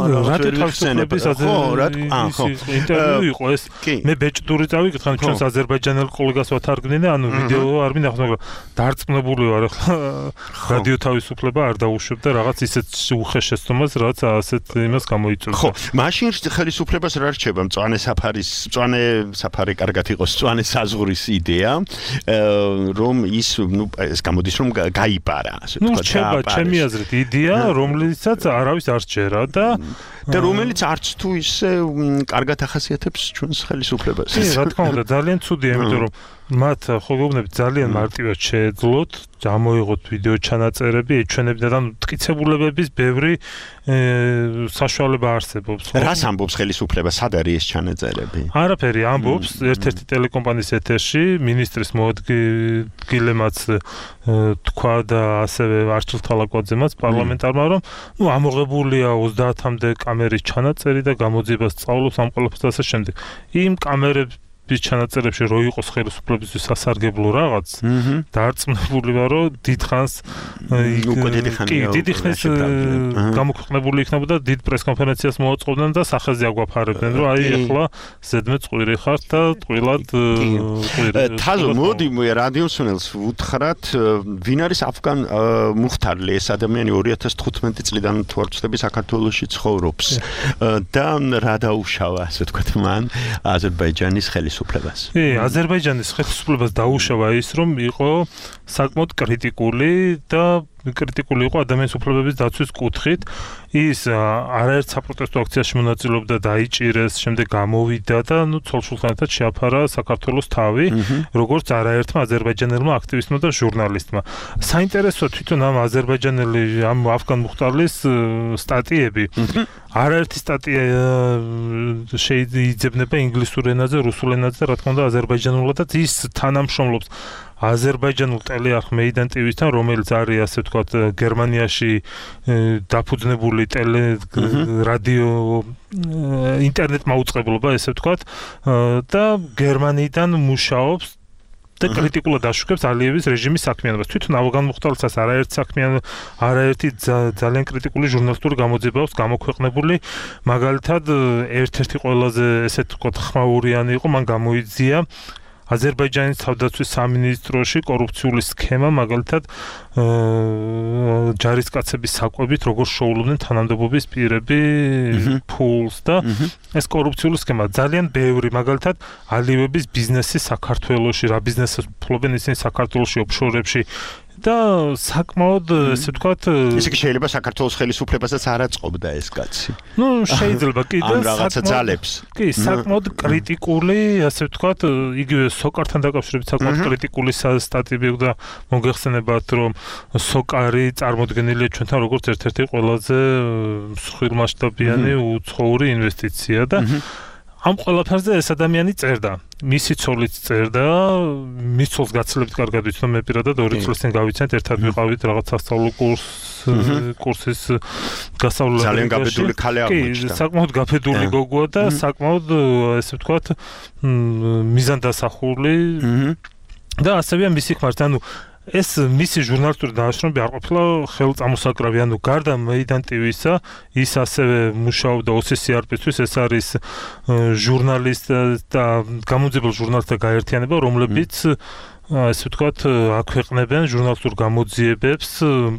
[SPEAKER 9] ინტერვიუ იყო ეს. მე ბეჭდური წავიკითხე, ჩვენს აზერბაიჯანელ კოლეგას ვათარგმნინე, ანუ ვიდეო არ მინახავს, მაგრამ დარწმუნებული ვარ ახლა რადიო თავისუფლება არ დაუშვებდა რაღაც ისეთ უხეშესწომას, რაც ასეთ იმას გამოიწვევს.
[SPEAKER 4] ხო, მაშინ ხელისუფლებას რა რჩება? მწვანე საფარი კარგად იყოს, მწვანე საზღვრის იდეა, რომ ის, ეს გამოდის რომ გაიპარა, ასე
[SPEAKER 9] ვთქვათ. რჩება ჩემი აზრით იდეა, რომლითაც არავის არ სჯერა და
[SPEAKER 4] რომელიც არც თუ ისე კარგად ახასიათებს ჩვენს ხელისუფლებას.
[SPEAKER 9] კი, რა თქმა უნდა, ძალიან ცუდია, იმიტომ რომ მათ ხოლმე ძალიან მარტივად შეეძლოთ გამოიღოთ ვიდეო ჩანაწერები, ეჩვენებინათ, ანუ მტკიცებულებების ბევრი საშუალება არსებობს.
[SPEAKER 4] რას ამბობს ხელისუფლება, სად არის ეს ჩანაწერები?
[SPEAKER 9] არაფერი ამბობს, ერთ-ერთი ტელეკომპანიის ეთერში მინისტრის მოადგილემაც თქვა და ასევე არჩილ თალაკვაძემაც პარლამენტარმა, რომ ამოღებულია 30-მდე კამერის ჩანაწერი და გამოძიებას სწავლობს ამ ყველაფერს და ასე შემდეგ. იმ კამერების ჩანაწერებში რო იყოს ხელისუფლებისთვის სასარგებლო რაღაც, დარწმუნებული ვარ, რომ დიდხანს დიდი ხნის გამოქვეყნებული იქნებოდა, დიდ პრესკონფერენციას მოაწყობდნენ და სახეზე აგვაფარებდნენ, რომ აი ახლა ზედმე წყვილი ხართ და ტყვილად
[SPEAKER 4] თაზო, მოდი რადიო მსმენელს უთხრათ, ვინ არის აფგან მუხთარლი, ეს ადამიანი 2015 წლიდან თუ არ ვცდები საქართველოში ცხოვრობს და რა დაუშავა, ასე ვთქვათ, მან აზერბაიჯანის ხელისუფლებას.
[SPEAKER 9] კი, აზერბაიჯანის ხელისუფლებას დაუშავა ის, რომ იყო საკმაოდ კრიტიკული და კრიტიკული იყო ადამიანის უფლებების დაცვის კუთხით. ის არაერთ საპროტესტო აქციაში მონაწილეობდა, დაიჭირეს, შემდეგ გამოვიდა და ცოლ-შულხანეთად შეაფარა საქართველოს თავი, როგორც არაერთმა აზერბაიჯანელმა აქტივისტმა და ჟურნალისტმა. საინტერესოა თვითონ ამ აზერბაიჯანელი ამ აფგან მუხტარლის სტატიები. არაერთი სტატია შეიძლება ინგლისურ ენაზე, რუსულ ენაზე და რა თქმა უნდა აზერბაიჯანულადაც ის თანამშრომლობს აზერბაიჯანულ ტელეარხ მეიდან TV-თან, რომელიც არის ასე ვთქვათ გერმანიაში დაფუძნებული რადიო ინტერნეტ მაუწყებლობა, ესე ვთქვათ, და გერმანიიდან მუშაობს და კრიტიკულად აშუქებს ალიევის რეჟიმის საქმიანობას. თვითონ აფგან მუხტარლსაც არაერთი ძალიან კრიტიკული ჟურნალისტური გამოძიება აქვს გამოქვეყნებული. მაგალითად, ერთ-ერთი ყველაზე ესე ვთქვათ ხმაურიანი იყო, მან გამოიძია აზერბაიჯანის თავდაცვის სამინისტროში კორუფციული სქემა, მაგალითად ჯარისკაცების საკვებით, როგორ შოულობდნენ თანამდებობის პირები ფულს და ეს კორუფციული სქემა ძალიან ბევრი, მაგალითად ალიევების ბიზნესი საქართველოში, რა ბიზნესს ფლობენ ისინი საქართველოში, ოფშორებში და საკმაოდ ესე ვთქვათ,
[SPEAKER 4] ისე კი შეიძლება საქართველოს ხელისუფლებასაც არ აწყობდა ეს კაცი.
[SPEAKER 9] შეიძლება კი და
[SPEAKER 4] რაღაცა ძალებს.
[SPEAKER 9] კი, საკმაოდ კრიტიკული, ასე ვთქვათ, იგივე სოკართან დაკავშირებით საკმაოდ კრიტიკული სტატიები და მოგეხსენებათ, რომ სოკარი წარმოდგენილია ჩვენთან როგორც ერთ-ერთი ყველაზე მსხვილმასშტაბიანი უცხოური ინვესტიცია და ამ ყველაფერზე ეს ადამიანი წერდა. მისი ცოლიც წერდა, მის ცოლს გაცილებით კარგად ვიცნობ, მე პირადად 2 წლის წინ გავიცანთ, ერთად ვიყავით რაღაც სასწავლო კურსის გასავლელად.
[SPEAKER 4] ძალიან გაბედული ქალი აღმოჩნდა.
[SPEAKER 9] კი, საკმაოდ გაბედული გოგოა და საკმაოდ ესე ვთქვათ, მიზანდასახული და ასევე მისი ქმართ, ანუ ეს მისი ჟურნალისტური დანაშრომები არ ყოფილა ხელწამოსაკრავი, ანუ გარდა მეიდან TV-სა, ის ასევე მუშაობდა OCCRP-თვის, ეს არის ჟურნალისტ და გამოძიებელ ჟურნალისტთა გაერთიანება, რომლებიც ასე ვთქვათ, აქვეყნებენ ჟურნალისტურ გამოძიებებს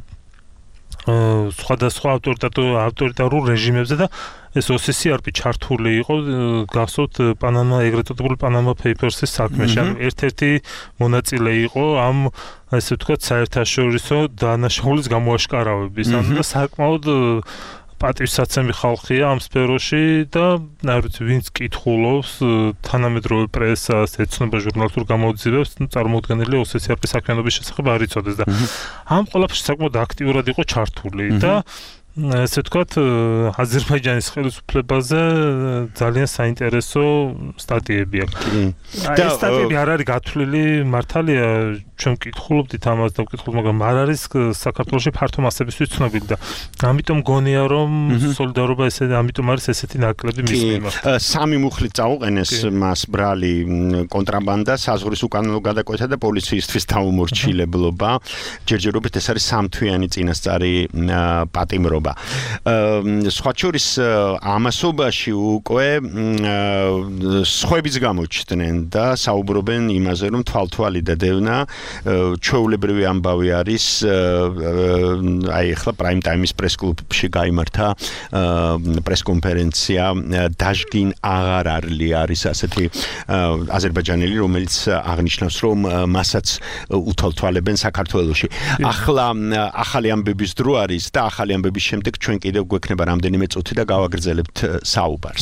[SPEAKER 9] სხვადასხვა ავტორიტარულ რეჟიმებზე და ეს OCCRP ჩართული იყო გახსოვთ ეგრეთ წოდებული Panama Papers-ის საქმეში, ანუ ერთ-ერთი მონაწილე იყო ამ ასე ვთქვათ საერთაშორისო დანაშაულის გამოაშკარავების, ანუ და საკმაოდ პატივსაცემი ხალხია ამ სფეროში და არ ვიცი ვინც კითხულობს თანამედროვე პრესას, ეცნობა ჟურნალისტურ გამოძიებებს, წარმოუდგენელი ოსეციალური საქმიანობის შესახებ არ იცოდეს და ამ ყველაფერში საკმაოდ აქტიურად იყო ჩართული და ესე ვთქვათ, აზერბაიჯანის ხელისუფლებაზე ძალიან საინტერესო სტატიები აქვს. ეს სტატიები არ არის გათვლილი, მართალია, ჩვენ ვკითხულობდით ამას და ვკითხულობთ, მაგრამ არ არის საქართველოში ფართო მასებისთვის ცნობილი და ამიტომ გონია, რომ სოლიდარობა ამიტომ არის ესეთი ნაკლები მის მიმართ.
[SPEAKER 4] სამი მუხლით წაუყენეს მას ბრალი კონტრაბანდა, საზღვრის უკანონო გადაკვეთა და პოლიციისთვის დაუმორჩილებლობა. ჯერჯერობით ეს არის სამთვიანი წინასწარი პატიმრობა. სხვა შორის ამასობაში უკვე სხვებიც გამოჩნდნენ და საუბრობენ იმაზე, რომ თვალთვალი და დევნა ჩვეულებრივი ამბავი არის აი ახლა პრაიმ ტაიმის პრესკლუბში გაიმართა პრესკონფერენცია დაშგინ აღარარლი არის ასეთი აზერბაიჯანელი რომელიც აღნიშნავს რომ მასაც უთვალთვალებენ საქართველოში ახლა ახალი ამბების დრო არის და ახალი ამბების შემდეგ ჩვენ კიდევ გვექნება რამდენიმე წუთი და გავაგრძელებთ საუბარს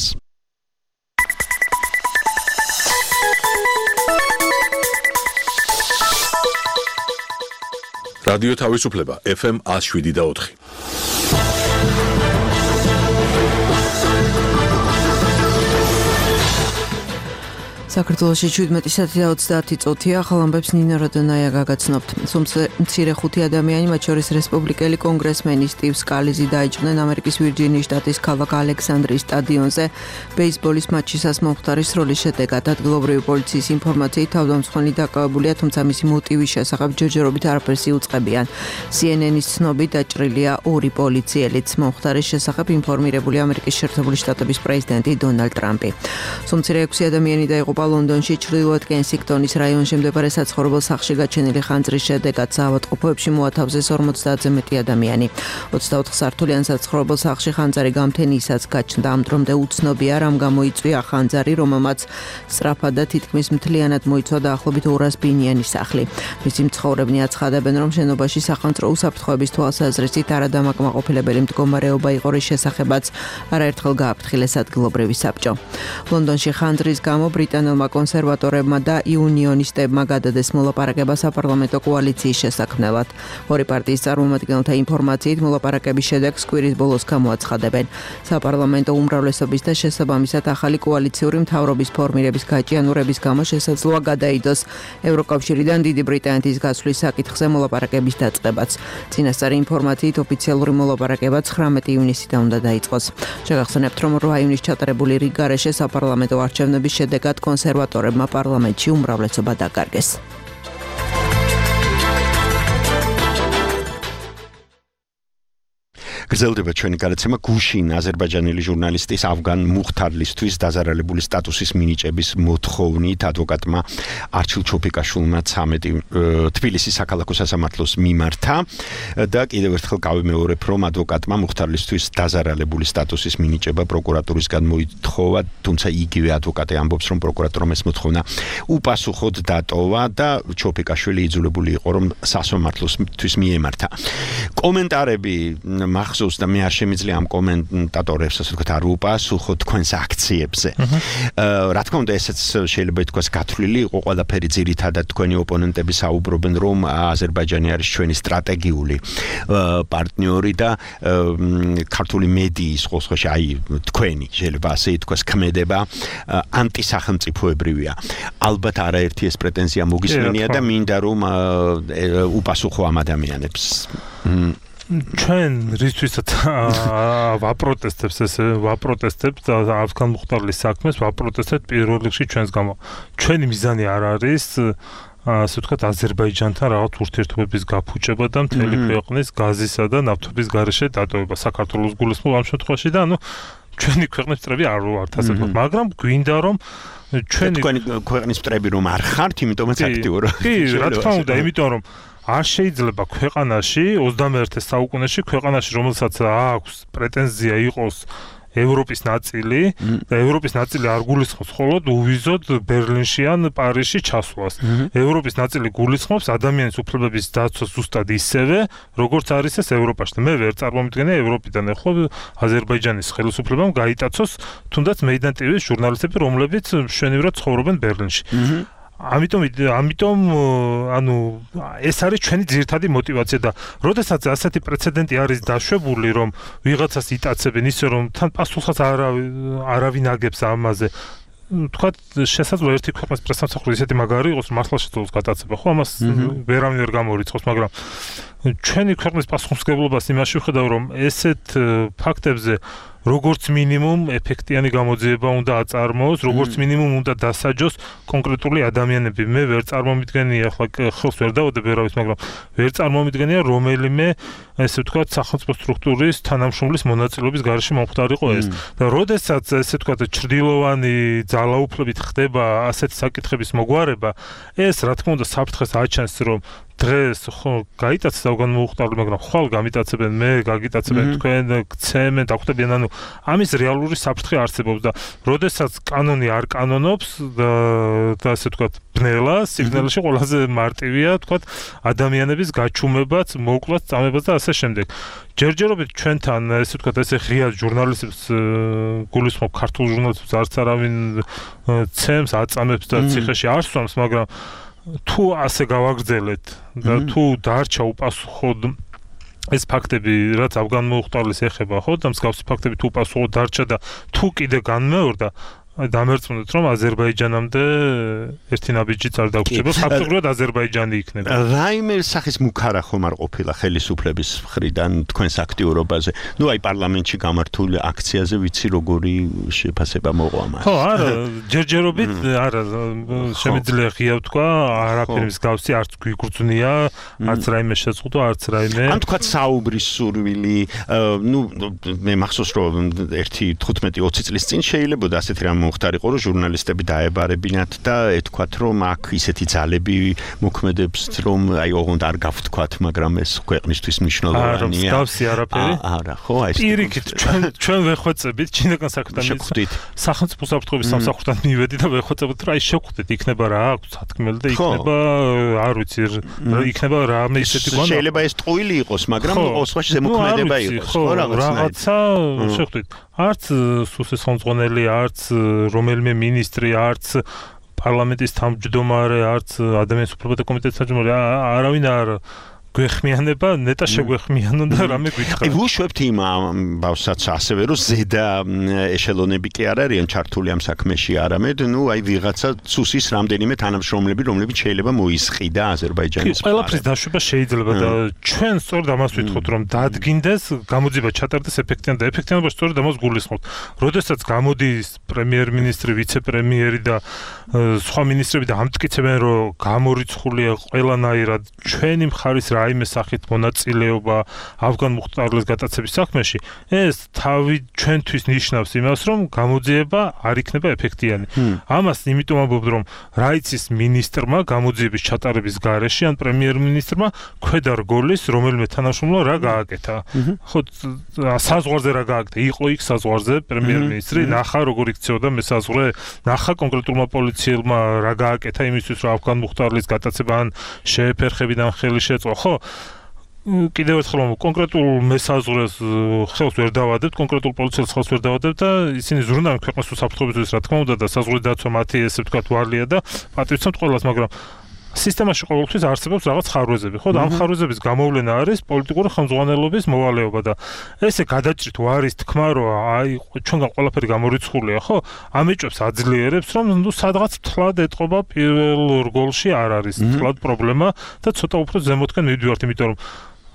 [SPEAKER 1] რადიო თავისუფლება FM 107.4
[SPEAKER 10] საქართველოში 17:30 წუთია ახალ ამბებს ნინო როდონაია გაგაცნობთ. მცირე 5 ადამიანი, მათ შორის რესპუბლიკელი კონგრესმენი სტივ სკალიზი დაიჭრნენ ამერიკის ვირჯინიის შტატის ქალაქ ალექსანდრიის სტადიონზე ბეისბოლის მატჩის მომხდარის სროლის შედეგად. ადგილობრივი პოლიციის ინფორმაციით თავდამსხმელი დაკავებულია, თუმცა მისი მოტივის შესახებ ჯერჯერობით არაფერს იუწყებიან. CNN-ის ცნობით დაჭრილია 2 პოლიციელიც. მომხდარის შესახებ ინფორმირებული ამერიკის შეერთებული შტატების პრეზიდენტი დონალდ ტრამპი. სულ მცირე 6 ადამიანი დაიღუპა ლონდონში ჩრდილოეთ კენსინგტონის რაიონში მდებარე საცხოვრებელ სახლში გაჩენილი ხანძრის შედეგად საავადმყოფოებში მოათავსეს 50-ზე მეტი ადამიანი. 24 სართულიან საცხოვრებელ სახლში ხანძარი გამთენისაც გაჩნდა. ამ დრომდე უცნობია რამ გამოიწვია ხანძარი, რომელმაც სწრაფად და თითქმის მთლიანად მოიცვა დაახლოებით 200 ბინიანი სახლი. მისი მცხოვრებნი აცხადებენ, რომ შენობაში სახელმწიფო უსაფრთხოების თვალსაზრისით არადამაკმაყოფილებელი მდგომარეობა იყო, რის შესახებაც არაერთხელ გააფრთხილეს ადგილობრივი საბჭო. ლონდონში ხანძრის გამო ბრიტანელმა კონსერვატორებმა და იუნიონისტებმა გადადეს მოლაპარაკება საპარლამენტო კოალიციის შესაქმნელად. ორი პარტიის წარმომადგენელთა ინფორმაციით მოლაპარაკების შედეგს კვირის ბოლოს გამოაცხადებენ. საპარლამენტო უმრავლესობის და შესაბამისად ახალი კოალიციური მთავრობის ფორმირების გაჭიანურების გამო შესაძლოა გადაიდოს ევროკავშირიდან დიდი ბრიტანეთის გასვლის საკითხზე მოლაპარაკების დაწყებაც. წინასწარი ინფორმაციით ოფიციალური მოლაპარაკება 19 ივნისიდან უნდა დაიწყოს. შეგახსენებთ, რომ 8 ივნისს ჩატარებული რიგგარეშე საპარლამენტო არჩევნების შედეგად კონსერვატორებმა პარლამენტში უმრავლესობა დაკარგეს.
[SPEAKER 4] გრძელდება ჩვენი გადაცემა გუშინ აზერბაიჯანელი ჟურნალისტის ავგან მუხთარლისთვის დაზარალებული სტატუსის მინიჭების მოთხოვნით ადვოკატმა არჩილ ჩოფიკაშვილმა 13 თბილისის საქალაქო სასამართლოს მიმართა და კიდევ ერთხელ გავიმეორებ რომ ადვოკატმა მუხთარლისთვის დაზარალებული სტატუსის მინიჭება პროკურატურისგან მოითხოვა, თუმცა იგივე ადვოკატი ამბობს რომ პროკურატურამ ეს მოთხოვნა უპასუხოდ დატოვა და ჩოფიკაშვილი იძულებული იყო რომ სასამართლოსთვის მიემართა. კომენტარები მახსოვს და მე არ შემიძლია ამ კომენტატორებს ასე ვთქვათ არ უპასუხო თქვენს აქციებზე. რა თქმა უნდა ესეც შეიძლება ითქვას გათვლილი იყო ყველაფერი ძირითადად თქვენი ოპონენტები საუბრობენ რომ აზერბაიჯანი არის ჩვენი სტრატეგიული პარტნიორი და ქართული მედიის խոսოში აი თქვენი შეიძლება ასე ითქვას ქმედება ანტისახელმწიფოებრივია. ალბათ არაერთი ეს პრეტენზია მოგისმენია და მინდა რომ უპასუხო ამ ადამიანებს.
[SPEAKER 9] ჩვენ რისთვისაც ვაპროტესტებთ და ავგან მუხტარლის საქმეს ვაპროტესტებთ პირველ რიგში ჩვენს გამო. ჩვენი მიზანი არ არის ასე ვთქვათ აზერბაიჯანთან რაღაც ურთიერთობების გაფუჭება და მთელი ქვეყნის გაზისა და ნავთობის გარეშე დატოვება საქართველოს გულისხმობ ამ შემთხვევაში და ანუ ჩვენი ქვეყნის მტრები არ ვართ ასე ვთქვათ, მაგრამ გვინდა რომ ჩვენი
[SPEAKER 4] ქვეყნის მტრები რომ არ ხართ, იმიტომაც აქტიურობ.
[SPEAKER 9] კი, რა თქმა უნდა, იმიტომ რომ არ შეიძლება ქვეყანაში 21 საუკუნეში ქვეყანაში რომელსაც აქვს პრეტენზია იყოს ევროპის ნაწილი და ევროპის ნაწილი არ გულისხმობს მხოლოდ უვიზოდ ბერლინში ან პარიზში ჩასვლას. ევროპის ნაწილი გულისხმობს ადამიანის უფლებების დაცვას ზუსტად ისევე, როგორც არის ეს ევროპაში. მე ვერ წარმომიდგენია ევროპიდან ეხლა აზერბაიჯანის ხელისუფლებამ გაიტაცოს თუნდაც მეიდან ტივის ჟურნალისტები, რომლებიც მშვენივრად ცხოვრობენ ბერლინში. ამიტომ ანუ ეს არის ჩვენი ძირითადი мотиваცია და როდესაც ასეთი პრეცედენტი არის დაშვებული, რომ ვიღაცას იტაცებენ ისე რომ თან პასუხსაც არავინ აგებს ამაზე. თქვათ შესაძლოა ერთი ქვეყნის პრესამსახური ისეთი მაგარი იყოს, რომ მართლა შეძლოს გადაცება. ხო, ამას ვერავინ ვერ გამორიცხავს, მაგრამ ჩვენი ქვეყნის პასუხისმგებლობას იმაში ვხედავ, რომ ესეთ ფაქტებზე როგორც მინიმუმ ეფექტიანი გამოძიება უნდა აწარმოოს, როგორც მინიმუმ უნდა დასაჯოს კონკრეტული ადამიანები. მე ვერ წარმომიდგენია, ახლა ხელს ვერ დავოდებ ვერავის, მაგრამ ვერ წარმომიდგენია რომელიმე ესე ვთქვათ სახელმწიფო სტრუქტურის თანამშრომლის მონაწილეობის გარეშე მომხდარიყო ეს. და როდესაც ესე ვთქვათ ჭრდილოვანი ძალაუფლებით ხდება ასეთი საკითხების მოგვარება, ეს რა თქმა უნდა საფრთხეს აჩენს, რომ დღეს ხო გაიტაცეს ავგან მოუხტარლი, მაგრამ ხვალ გამიტაცებენ, მე გაგიტაცებენ თქვენ, გცემენ, დაგვხვდებიან, ანუ ამის რეალური საფრთხე არსებობს და როდესაც კანონი არ კანონობს და ასე ვთქვათ ბნელა სიგნალში ყველაზე მარტივია ვთქვათ ადამიანების გაჩუმებაც, მოკლაც, წამებაც და ასე შემდეგ. ჯერჯერობით ჩვენთან ესე ვთქვათ ესე ღია ჟურნალისტებს გულისხმობ ქართულ ჟურნალისტებს არც არავინ ცემს, აწამებს და ციხეში არ სვამს, მაგრამ თუ ასე გავაგრძელეთ და თუ დარჩა უპასუხოდ ეს ფაქტები, რაც ავგან მოუხტარლის ეხება, ხო, და მსგავსი ფაქტები თუ უპასუხოდ დარჩა და თუ კიდე განმეორდა, დამერწმუნდეთ, რომ აზერბაიჯანამდე ერთი ნაბიჯიც არ დაგვრჩება, ფაქტობრივად აზერბაიჯანი იქნება.
[SPEAKER 4] რაიმე სახის მუქარა ხომ არ ყოფილა ხელისუფლების მხრიდან თქვენს აქტიურობაზე. ნუ აი პარლამენტში გამართული აქციაზე ვიცი როგორი შეფასება მოყვა მას.
[SPEAKER 9] ხო, არა, ჯერჯერობით არა, შემიძლია ღია ვთქვა, არაფერი მსგავსი არც გვიგრძნია, არც რაიმე შეწყვეტა, არც რაიმე.
[SPEAKER 4] ან თქვა საუბრის სურვილი, ნუ მე მახსოვს რომ ერთი 15-20 წლის წინ შეიძლებოდა ასეთი რამ მოხდარიყო, რომ ჟურნალისტები დაებარებინათ და ეთქვათ, რომ აქ ისეთი ძალები მოქმედებს, რომ აი ოღონდ არ გავთქვათ, მაგრამ ეს ქვეყნისთვის მნიშვნელოვანია.
[SPEAKER 9] არა, მსგავსი არაფერი.
[SPEAKER 4] არა, ხო, აი ეს.
[SPEAKER 9] პირიქით, ჩვენ ვეხვეწებით ჩინական საქმეთან. სახელმწიფო საფრთხების სამსახურთან მივედი და ვეხვეწებით, რომ აი შევხვდეთ, იქნება რა აქვს სათქმელი და იქნება, არ ვიცი, იქნება რამე ისეთი გვანა.
[SPEAKER 4] შეიძლება ეს ტყუილი იყოს, მაგრამ ოსვაში ზემოქმედება იყოს, ხო,
[SPEAKER 9] რაღაცა შევხვდით. არც სუსესხონძღონელი, არც რომელიმე მინისტრი, არც პარლამენტის თავმჯდომარე, არც ადამიანის უფლებათა კომიტეტის თავმჯდომარე, არავინ არ გვეხმიანება, ნეტა შეგვეხმიანონ და რამე გითხრათ.
[SPEAKER 4] აი ვუშვებთ იმ ბავშვსაც ასევე რომ ზედა ეშელონები კი არ არიან ჩართული ამ საქმეში, არამედ ნუ აი ვიღაცა სუსის რამდენიმე თანამშრომლები, რომლებიც შეიძლება მოისყიდა აზერბაიჯანის.
[SPEAKER 9] ყველაფრის დაშვება შეიძლება და ჩვენ სწორედ ამას ვითხოვთ, რომ დადგინდეს, გამოძიება ჩატარდეს ეფექტიან და ეფექტიანობა სწორედ ამას გულისხმობთ. როდესაც გამოდის პრემიერ-მინისტრი, ვიცე-პრემიერი და სხვა მინისტრები და ამტკიცებენ, რომ გამორიცხულია ყველანაირად ჩვენი მხარის რაიმე სახით მონაწილეობა ავგან მუხტარლის გატაცების საქმეში, ეს თავი ჩვენთვის ნიშნავს იმას, რომ გამოძიება არ იქნება ეფექტიანი. ამას იმიტომ ამბობთ, რომ რაიცის მინისტრმა გამოძიების ჩატარების გარეშე ან პრემიერ-მინისტრმა ქვედა რგოლის რომელიმე თანამშრომლო რა გააკეთა. ხო, საზღვარზე რა გააკეთა? იყო იქ საზღვარზე პრემიერ-მინისტრი, ნახა როგორ იქცეოდა მესაზღვრე, ნახა კონკრეტულმა პოლიციელმა რა გააკეთა იმისთვის, რომ ავგან მუხტარლის გატაცება ან შეეფერხებიდან ხელი შეწყო. ხო, კიდევ ერთხელ რომ კონკრეტულ მესაზღვრეს ხელს ვერ დავადებთ, კონკრეტულ პოლიციელს ხელს ვერ დავადებთ და ისინი ზრუნავენ ქვეყნის უსაფრთხოებისთვის, რა თქმა უნდა და საზღვრის დაცვა მათი ესე ვთქვათ ვარლია და პატივცემთ ყველას, მაგრამ სისტემაში ყოველთვის არსებობს რაღაც ხარვეზები, ხო და ამ ხარვეზების გამოვლენა არის პოლიტიკური ხელმძღვანელობის მოვალეობა და ესე გადაჭრით ვარის თქმა, რომ აი ჩვენგან ყველაფერი გამორიცხულია, ხო? ამეჭვებს აძლიერებს, რომ ნუ სადღაც თლად ეტყობა პირველ რგოლში არ არის თლად პრობლემა და ცოტა უფრო ზემოთკენ მივდივართ, იმიტომ რომ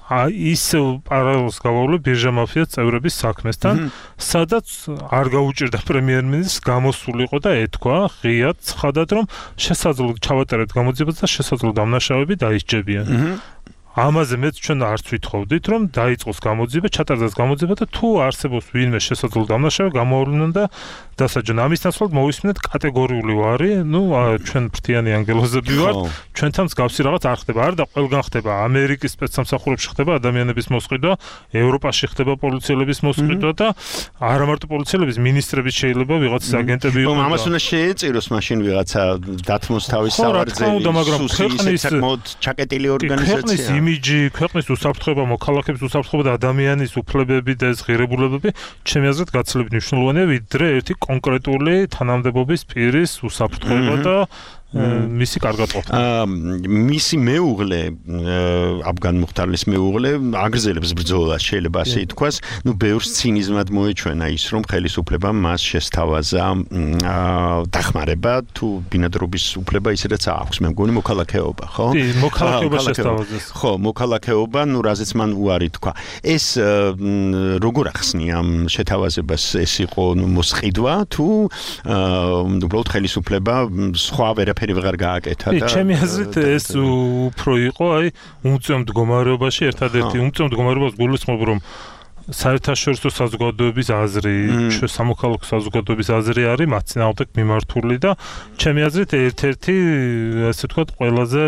[SPEAKER 9] ის პარალელს გავავლებ ბირჟა მაფიას წევრების საქმესთან, სადაც არ გაუჭირდა პრემიერ-მინისტრს გამოსულიყო და ეთქვა ღიად ცხადად, რომ შესაძლოა ჩავატარებთ გამოძიებას და შესაძლოა დამნაშავეები დაისჯებიან. ამაზე მეც ჩვენ არც ვითხოვდით, რომ დაიწყოს გამოძიება, ჩატარდეს გამოძიება და თუ არსებობს ვინმე შესაძლო დამნაშავე გამოავლინონ და დასაჯონ. ამის ნაცვლად მოვისმინეთ კატეგორიული ვარი, ჩვენ ფრთიანი ანგელოზები ვართ, ჩვენთან მსგავსი რაღაც არ ხდება, არა და ყველგან ხდება. ამერიკის სპეცსამსახურებში ხდება ადამიანების მოსყიდვა, ევროპაში ხდება პოლიციელების მოსყიდვა და არა მარტო პოლიციელების, მინისტრების შეიძლება ვიღაცის აგენტები
[SPEAKER 4] იყოს. ამას უნდა შეეწიროს მაშინ ვიღაცა დათმოს თავის სავარძელი, ქვეყნის ჩაკეტილი ორგანიზაცია.
[SPEAKER 9] იმიჯი, ქვეყნის უსაფრთხოება, მოქალაქეების უსაფრთხოება და ადამიანის უფლებები და ღირებულებები ჩემი აზრით გაცილებით მნიშვნელოვანია, ვიდრე ერთი კონკრეტული თანამდებობის პირის უსაფრთხოება და მისი კარგადყოფნა.
[SPEAKER 4] მისი მეუღლე, აფგან მუხტარლის მეუღლე, აგრძელებს ბრძოლას, შეიძლება ასე ითქვას. ბევრს ცინიზმად მოეჩვენა ის, რომ ხელისუფლებამ მას შესთავაზა დახმარება თუ ბინადრობის უფლება ისედაც აქვს. მე მგონი მოქალაქეობა, ხო?
[SPEAKER 9] მოქალაქეობა შესთავაზეს.
[SPEAKER 4] ხო, მოქალაქეობა, რაზეც მან უარი თქვა. ეს როგორ ახსნია ამ შეთავაზებას? ეს იყო მოსყიდვა თუ უბრალოდ ხელისუფლება სხვა ვერაფერი ვეღარ გააკეთა და
[SPEAKER 9] ჩემი აზრით ეს უფრო იყო, უმწვევ მდგომარეობაში, ერთადერთი უმწვევ მდგომარეობას გულისხმობ, რომ საერთაშორისო საზოგადოების აზრი, სამოქალაქო საზოგადოების აზრი არის მათ წინააღმდეგ მიმართული და ჩემი აზრით ერთ-ერთი ასე ვთქვათ ყველაზე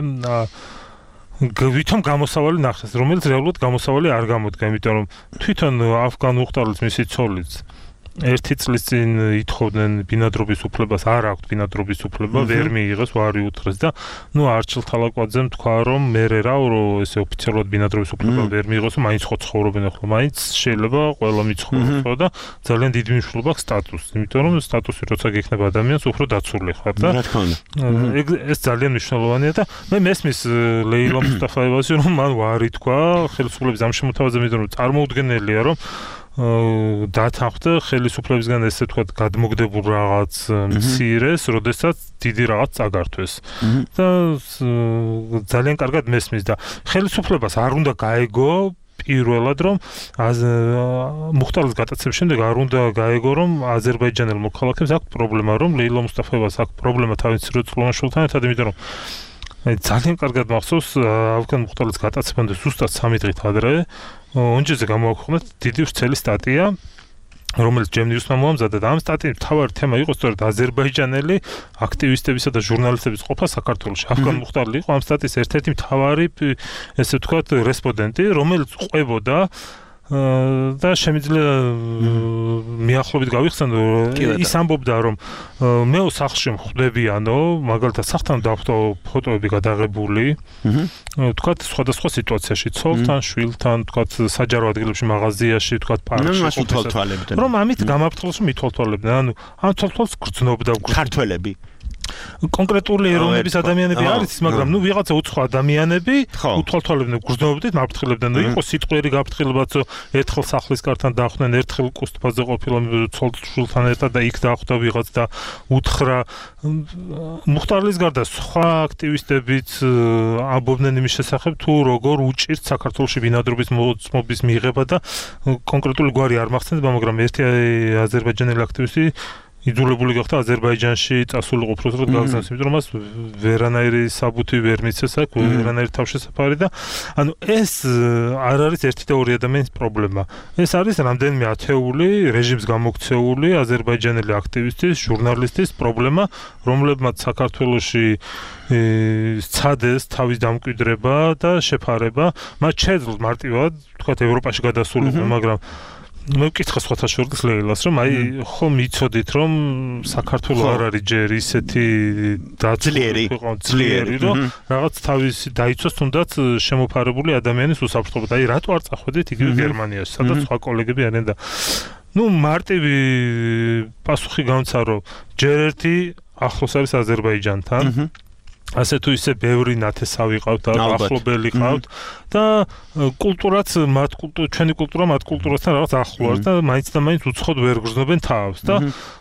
[SPEAKER 9] ვითომ გამოსავალი ნახეს, რომელიც რეალურად გამოსავალი არ გამოდგა, იმიტომ რომ თვითონ აფგან მუხტარლის მისი ცოლიც ერთი წლის წინ ითხოვდნენ ბინადრობის უფლებას, არ აქვს ბინადრობის უფლება, ვერ მიიღეს, ვარი უთხრეს და არჩილ თალაკვაძემ თქვა, რომ მერე ესე ოფიციალურად ბინადრობის უფლება ვერ მიიღოს, მაინც ხო ცხოვრობენ ახლა, მაინც შეიძლება ყველა მიცხოვროს და ძალიან დიდი მნიშვნელობა აქვს სტატუსს, იმიტომ რომ სტატუსი როცა გექნება ადამიანს, უფრო დაცული ხარ და ეს ძალიან მნიშვნელოვანია და მე მესმის ლეილა მუსტაფაევას, რომ მან ვარი თქვა ხელისუფლების ამ შემოთავაზებამ, იმიტომ რომ წარმოუდგენელია, რომ დათანხმდა ხელისუფლებისგან ესე ვთქვათ გადმოგდებულ რაღაც მცირეს, როდესაც დიდი რაღაც წაგართვეს. და ძალიან კარგად მესმის და ხელისუფლებას არ უნდა გაეგო პირველად რომ მუხტარლის გატაცების შემდეგ არ უნდა გაეგო რომ აზერბაიჯანელ მოქალაქეებს აქვს პრობლემა, რომ ლეილა მუსტაფაევას აქვს პრობლემა თავის როწლოვანშვილთან ერთად, იმიტომ რომ ძალიან კარგად მახსოვს აფგან მუხტარლის გატაცებამდე ზუსტად 3 დღით ადრე ონჯეზე გამოაქვეყნეთ დიდი ვრცელი სტატია, რომელიც ჯემნიუსმა მოამზადა და ამ სტატიის მთავარი თემა იყო სწორედ აზერბაიჯანელი აქტივისტებისა და ჟურნალისტების ყოფა საქართველოში. აფგან მუხტარლი იყო ამ სტატიის ერთ-ერთი მთავარი, ესე ვთქვათ, რესპონდენტი, რომელიც ყვებოდა და შემიძლია მიახლოებით გავიხსენო, ის ამბობდა, რომ მე სახლში ხვდებიანო, მაგალითად სახლთან დავხვდა ფოტოები გადაღებული, თქვათ სხვადასხვა სიტუაციაში, ცოლთან, შვილთან, თქვათ საჯარო ადგილებში, მაღაზიაში, თქვათ
[SPEAKER 4] პარკში,
[SPEAKER 9] რომ ამით გამაფრთხილოს, რომ მithვალთვალებდნენ, ანუ ამ თვალთვალს გრძნობდა
[SPEAKER 4] ქართველები.
[SPEAKER 9] კონკრეტული ეროვნების ადამიანები არის, მაგრამ ვიღაცა უცხო ადამიანები უთვალთვალებდნენ, გრძნობდნენ, მაფრთხილებდნენ. იყო სიტყვიერი გაფრთხილებაც, ერთხელ სახლის კართან დახვდნენ, ერთხელ კუსტფაზე ყოფილა ცოლ-შვილთან ერთად და იქ დახვდა ვიღაც და უთხრა. მუხტარლის გარდა სხვა აქტივისტებიც ამბობდნენ იმის შესახებ, თუ როგორ უჭირთ საქართველოში ბინადრობის მოწმობის მიღება და კონკრეტული გვარი არ მახსენდება, მაგრამ ერთი აზერბაიჯანელი აქტივისტი იძულებული გახდა აზერბაიჯანში წასულიყო უბრალოდ გაგზავნოს, იმიტომ რომ მას ვერანაირი საბუთი ვერ მიცეს აქ, ვერანაირი თავშესაფარი და ანუ ეს არ არის ერთი და ორი ადამიანის პრობლემა. ეს არის რამდენიმე ათეული რეჟიმს გამოქცეული აზერბაიჯანელი აქტივისტის, ჟურნალისტის პრობლემა, რომლებმაც საქართველოში სცადეს თავის დამკვიდრება და შეფარება. მათ შეეძლოთ მარტივად, თქვათ, ევროპაში გადასულიყო, მაგრამ მე ვკითხე სხვათა შორის ლეილას, რომ ხომ იცოდით, რომ საქართველოს არ არის ჯერ ისეთი ძლიერი, რომ რაღაც თავისი დაიცვას თუნდაც შემოფარებული ადამიანის უსაფრთხოება. რატო არ წახვედით იგივე გერმანიაში, სადაც სხვა კოლეგები არიან და მარტივი პასუხი გამცა, რომ ჯერ ერთი ახლოს არის აზერბაიჯანთან. ასე თუ ისე ბევრი ნათესავი ყავთ, ახლობელი ყავთ და კულტურაც ჩვენი კულტურა მათ კულტურასთან რაღაც ახლო არის და მაინც და მაინც უცხოდ ვერ გრძნობენ თავს და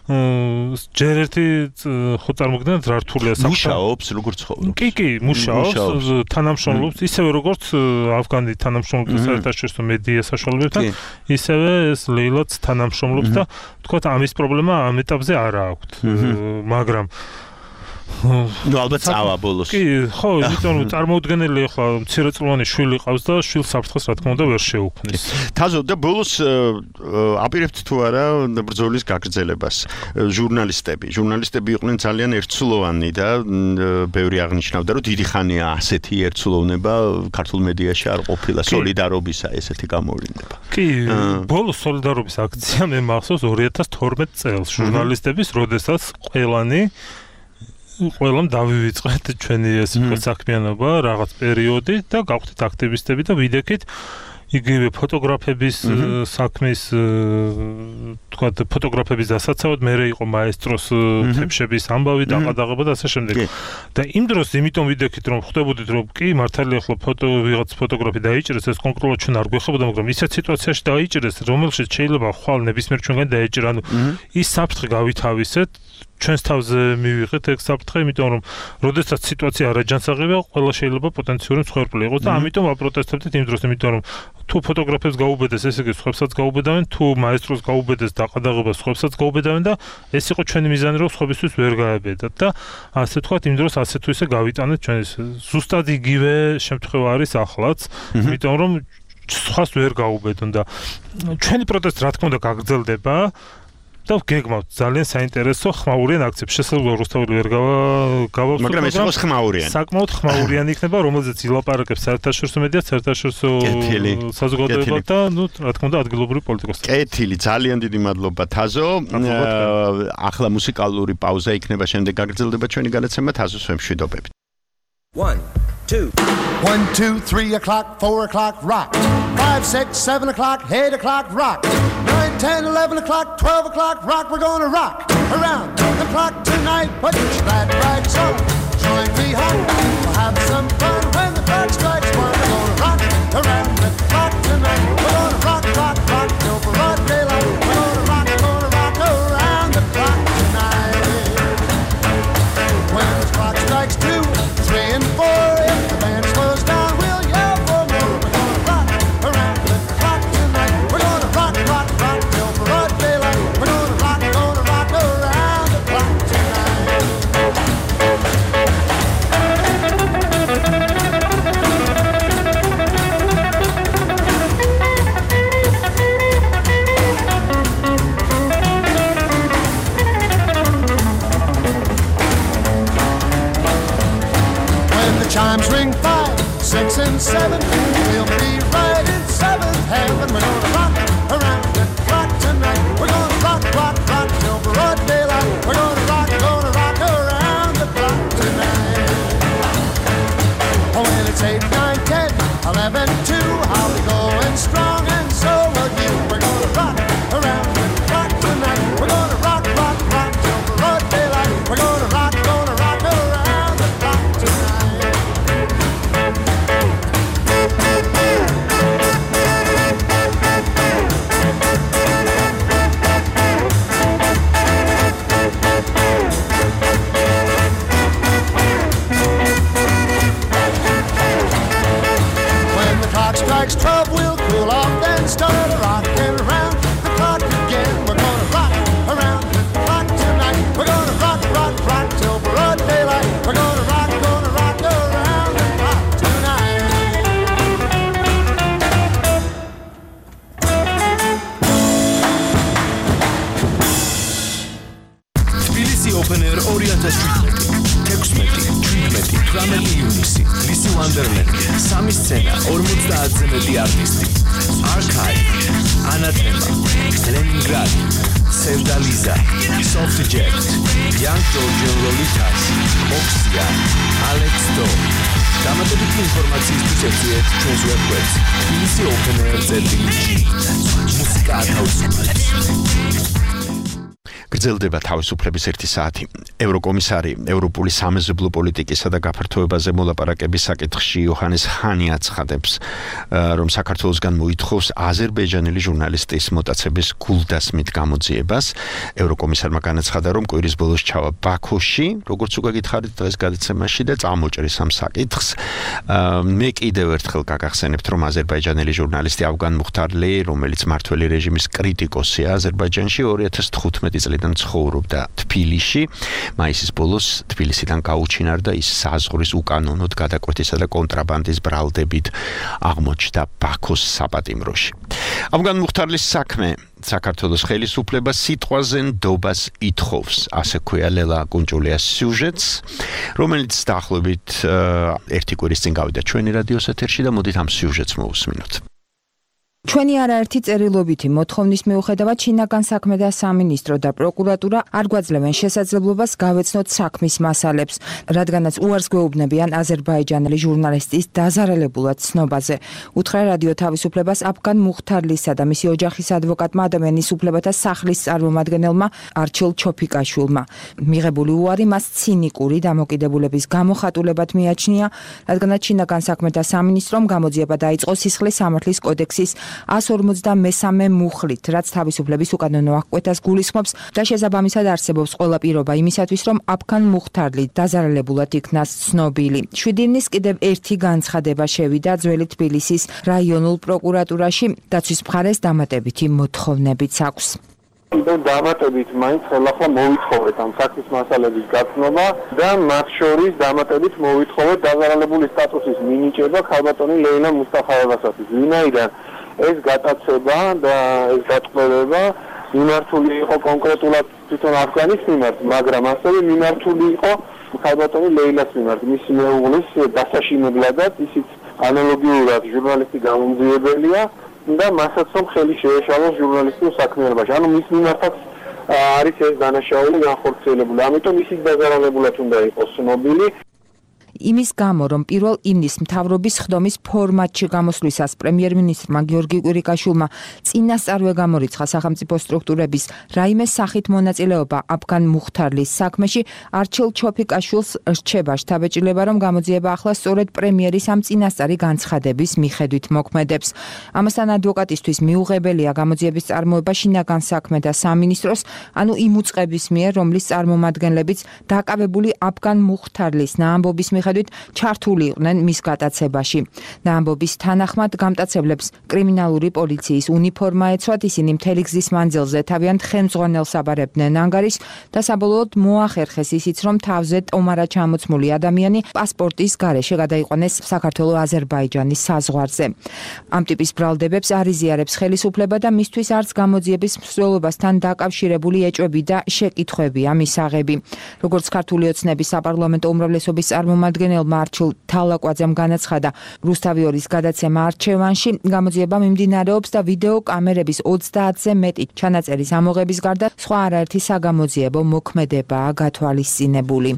[SPEAKER 9] ჯერ ერთი ხო წარმოგიდგენთ რა რთულია საქმე.
[SPEAKER 4] მუშაობს როგორც ცხოვრობს.
[SPEAKER 9] კი, მუშაობს, თანამშრომლობს, ისევე როგორც აფგანი თანამშრომლობს საერთაშორისო მედია საშუალებებთან, ისევე ეს ლეილაც თანამშრომლობს და თქვათ ამის პრობლემა ამ ეტაპზე არ აქვს. მაგრამ
[SPEAKER 4] ნუ ალბათ წავა ბოლოს.
[SPEAKER 9] კი, ხო, იმიტომ რომ წარმოუდგენელი ახლა მცირეწლოვანი შვილი ყავს და შვილს საფრთხეს რა თქმა უნდა ვერ შეუქმნის.
[SPEAKER 4] თაზო და ბოლოს აპირებთ თუ არა ბრძოლის გაგრძელებას. ჟურნალისტები იყვნენ ძალიან ერთსულოვანი და ბევრი აღნიშნავდა რომ დიდი ხანია ასეთი ერთსულოვნება ქართულ მედიაში არ ყოფილა სოლიდარობისა ესეთი გამოვლინება.
[SPEAKER 9] კი, ბოლოს სოლიდარობის აქცია მე მახსოვს 2012 წელს ჟურნალისტების, როდესაც ყველამ დავივიწყეთ ჩვენი ეს საქმიანობა რაღაც პერიოდი და გავხდით აქტივისტები და ვიდექით იგივე ფოტოგრაფების საქმის თქვათ ფოტოგრაფების დასაცავად მერე იყო მაესტროს თებშების ამბავი დაყადაღება და ასე შემდეგ. და იმ დროს იმიტომ ვიდექით რომ ხვდებოდით რომ კი მართალია ახლა ვიღაც ფოტოგრაფი დაიჭრეს ეს კონკრეტულად ჩვენ არ გვეხებოდა მაგრამ ისეთ სიტუაციაში დაიჭრეს რომელშიც შეიძლება ხვალ ნებისმიერ ჩვენგან დაეჭრა ანუ ის საფრთხე გავითავისეთ ჩვენს თავზე მივიღეთ ეგ საფრთხე, იმიტომ რომ როდესაც სიტუაცია არაჯანსაღებია, ყველა შეიძლება პოტენციური მსხვერპლი იყოს და ამიტომ აპროტესტებდით იმ დროს, იმიტომ რომ თუ ფოტოგრაფებს გაუბედეს, ესე იგი სხვებსაც გაუბედავენ, თუ მაესტროს გაუბედეს დაყადაღებას სხვებსაც გაუბედავენ და ეს იყო ჩვენი მიზანი, რომ სხვებისთვის ვერ გაებედათ და ასე ვთქვათ, იმ დროს ასე თუ ისე გავიტანეთ ჩვენი ზუსტად იგივე შემთხვევა არის ახლაც, იმიტომ რომ სხვას ვერ გაუბედონ და ჩვენი პროტესტი რა თქმა უნდა გაგრძელდება და გეგმავთ ძალიან საინტერესო ხმაურიან აქციებს. შესაძლოა რუსთაველი ვერ გავავსოთ,
[SPEAKER 4] მაგრამ ეს იყოს ხმაურიანი.
[SPEAKER 9] საკმაოდ ხმაურიანი იქნება, რომელზეც ილაპარაკებს საერთაშორისო მედია, საერთაშორისო საზოგადოება და ნუ რა თქმა უნდა ადგილობრივი პოლიტიკოსები.
[SPEAKER 4] კეთილი, ძალიან დიდი მადლობა თაზო. ახლა მუსიკალური პაუზა იქნება, შემდეგ გაგრძელდება ჩვენი განაცემა თაზოს მშვიდობებით.
[SPEAKER 11] 1 2 1 2 3 o'clock 4 o'clock rock 5 6 7 o'clock 8 o'clock rock 9 10 11 o'clock 12 o'clock rock we're gonna rock around the clock tonight put your glad rags on join me home we'll have some fun when the clock strikes 1 we're gonna rock around the clock tonight we're gonna rock rock rock till broad daylight we're gonna rock around the clock tonight when the clock strikes 2 3 and 4 if the band slows down we'll yell for more we're gonna rock around the clock tonight we're gonna rock rock rock till broad daylight we're gonna rock around the clock tonight when the chimes ring 5 6 and 7 we'll be right in 7th heaven we're gonna rock around the clock tonight we're gonna rock rock rock till broad daylight we're gonna rock around the clock tonight oh when it's 8 9 10 11 2 I'll be going strong and so will you we're gonna rock around the clock tonight we're gonna rock rock rock till broad daylight we're gonna rock around the clock tonight when the clock strikes 12 we'll cool off then start rocking around the clock again we're gonna rock around the clock tonight we're gonna rock rock rock till broad daylight we're gonna rock around the clock tonight
[SPEAKER 5] თბილისი Open Air 2017 17 ივნისი ლისი ვანდერლენდი 3 სცენა 50-ზე მეტი არტისტი Archive Anathema Leningrad Sevdaliza Softjet Young Georgian Lolitas Oxia Alex Do დამატებითი ინფორმაციისთვის ეწვიეთ ჩვენს ვებგვერდს tbilisi.openair.gr მუსიკა თავისუფლად
[SPEAKER 4] გრძელდება თავისუფლების 1 საათი. ევროკომისარი ევროპული სამეზობლო პოლიტიკისა და გაფართოებაზე მოლაპარაკების საკითხში იოჰანეს ხანი აცხადებს, რომ საქართველოსგან მოითხოვს აზერბაიჯანელი ჟურნალისტის მოტაცების გულდასმით გამოძიებას. ევროკომისარმა განაცხადა, რომ კვირის ბოლოს ჩავა ბაქოში, როგორც უკვე გითხარით დღეს გადაცემაში და წამოჭრის ამ საკითხს. მე კიდევ ერთხელ გაგახსენებთ, რომ აზერბაიჯანელი ჟურნალისტი ავგან მუხთარლი, რომელიც მართველი რეჟიმის კრიტიკოსია აზერბაიჯანში 2015 წლიდან სანამ ცხოვრობდა თბილისში. მაისის ბოლოს თბილისიდან გაუჩინარდა ის საზღვრის უკანონოდ გადაკვეთისა და კონტრაბანდის ბრალდებით აღმოჩნდა ბაქოს საპატიმროში. Afgan Mukhtarlis საქმე საქართველოს ხელისუფლება სიტყვაზე ნდობას ითხოვს, ასე ქვია ლელა კუნჭულიას სიუჟეტს, რომელიც დაახლოებით ერთი კვირის წინ გავიდა ჩვენი რადიოს ეთერში და მოდით ამ სიუჟეტს მოვუსმინოთ.
[SPEAKER 3] ჩვენი არაერთი წერილობითი მოთხოვნის მიუხედავად შინაგან საქმეთა სამინისტრო და პროკურატურა არ გვაძლევენ შესაძლებლობას გავეცნოთ საქმის მასალებს, რადგანაც უარს გვეუბნებიან აზერბაიჯანელი ჟურნალისტის დაზარალებულად ცნობაზე. უთხრა რადიო თავისუფლებას აფგან მუხთარლისა და მისი ოჯახის ადვოკატმა ადამიანის უფლებათა სახლის წარმომადგენელმა არჩილ ჩოფიკაშვილმა. მიღებული უარი მას ცინიკური დამოკიდებულების გამოხატულებად მიაჩნია, რადგანაც შინაგან საქმეთა სამინისტრომ გამოძიება დაიწყო სისხლის სამართლის კოდექსის 153 მუხლით, რაც თავისუფლების უკანონო აღკვეთას გულისხმობს და შესაბამისად არსებობს ყველა პირობა იმისათვის, რომ აფგან მუხთარლი დაზარალებულად იქნას ცნობილი. 7 ივნის კიდევ ერთი განცხადება შევიდა ძველი თბილისის რაიონულ პროკურატურაში, დაცვის მხარეს დამატებითი მოთხოვნებიც აქვს.
[SPEAKER 12] დამატებით მაინც ხელახლა მოვითხოვეთ ამ საქმის მასალების გაცნობა და მათ შორის დამატებით მოვითხოვეთ დაზარალებული სტატუსის მინიჭება ქალბატონი ლეილა მუსტაფაევასათვის. ვინაიდან ეს გატაცება და ეს გატყუება მიმართული იყო კონკრეტულად თვითონ აფგანის მიმართ, მაგრამ ასევე მიმართული იყო ქალბატონი ლეილას მიმართ, მისი მეუღლის დასაშინებლადაც, ისიც ანალოგიურად ჟურნალისტი გამომძიებელია და მასაც რომ ხელი შეეშალოს ჟურნალისტურ საქმიანობაში. ანუ მის მიმართაც არის ეს დანაშაული განხორციელებული. ამიტომ ისიც დაზარალებულად უნდა იყოს ცნობილი.
[SPEAKER 3] იმის გამო, რომ 1 ივნის მთავრობის ხდომის ფორმატში გამოსვლისას პრემიერ-მინისტრმა გიორგი კვირიკაშვილმა წინასწარვე გამორიცხა სახელმწიფო სტრუქტურების რაიმე სახით მონაწილეობა აფგან მუხთარლის საქმეში, არჩილ ჩოფიკაშვილს რჩება შთაბეჭდილება, რომ გამოძიება ახლა სწორედ პრემიერის ამ წინასწარი განცხადების მიხედვით მოქმედებს. ამასთან ადვოკატისთვის მიუღებელია გამოძიების წარმოება შინაგან საქმეთა სამინისტროს, ანუ იმ უწყების მიერ, რომლის წარმომადგენლებიც დაკავებული აფგან მუხთარლის ნაამბობის მიხედვით ჩართული იყვნენ მის გატაცებაში. ნაამბობის თანახმად გამტაცებლებს კრიმინალური პოლიციის უნიფორმა ეცვათ, ისინი მთელი გზის მანძილზე თავიანთ ხელმძღვანელს აბარებდნენ ანგარიშს და საბოლოოდ მოახერხეს ისიც, რომ თავზე ტომარა ჩამოცმული ადამიანი პასპორტის გარეშე გადაიყვანეს საქართველო-აზერბაიჯანის საზღვარზე. ამ ტიპის ბრალდებებს არ იზიარებს ხელისუფლება და მისთვის არც გამოძიების მსვლელობასთან დაკავშირებული ეჭვები და შეკითხვებია მისაღები. როგორც ქართული ოცნების საპარლამენტო უმრავლესობის წარმომადგენელმა არჩილ თალაკვაძემ განაცხადა, რუსთავი 2-ის გადაცემა არჩევანში გამოძიება მიმდინარეობს და ვიდეო კამერების 30-ზე მეტი ჩანაწერის ამოღების გარდა სხვა არაერთი საგამოძიებო მოქმედებაა გათვალისწინებული.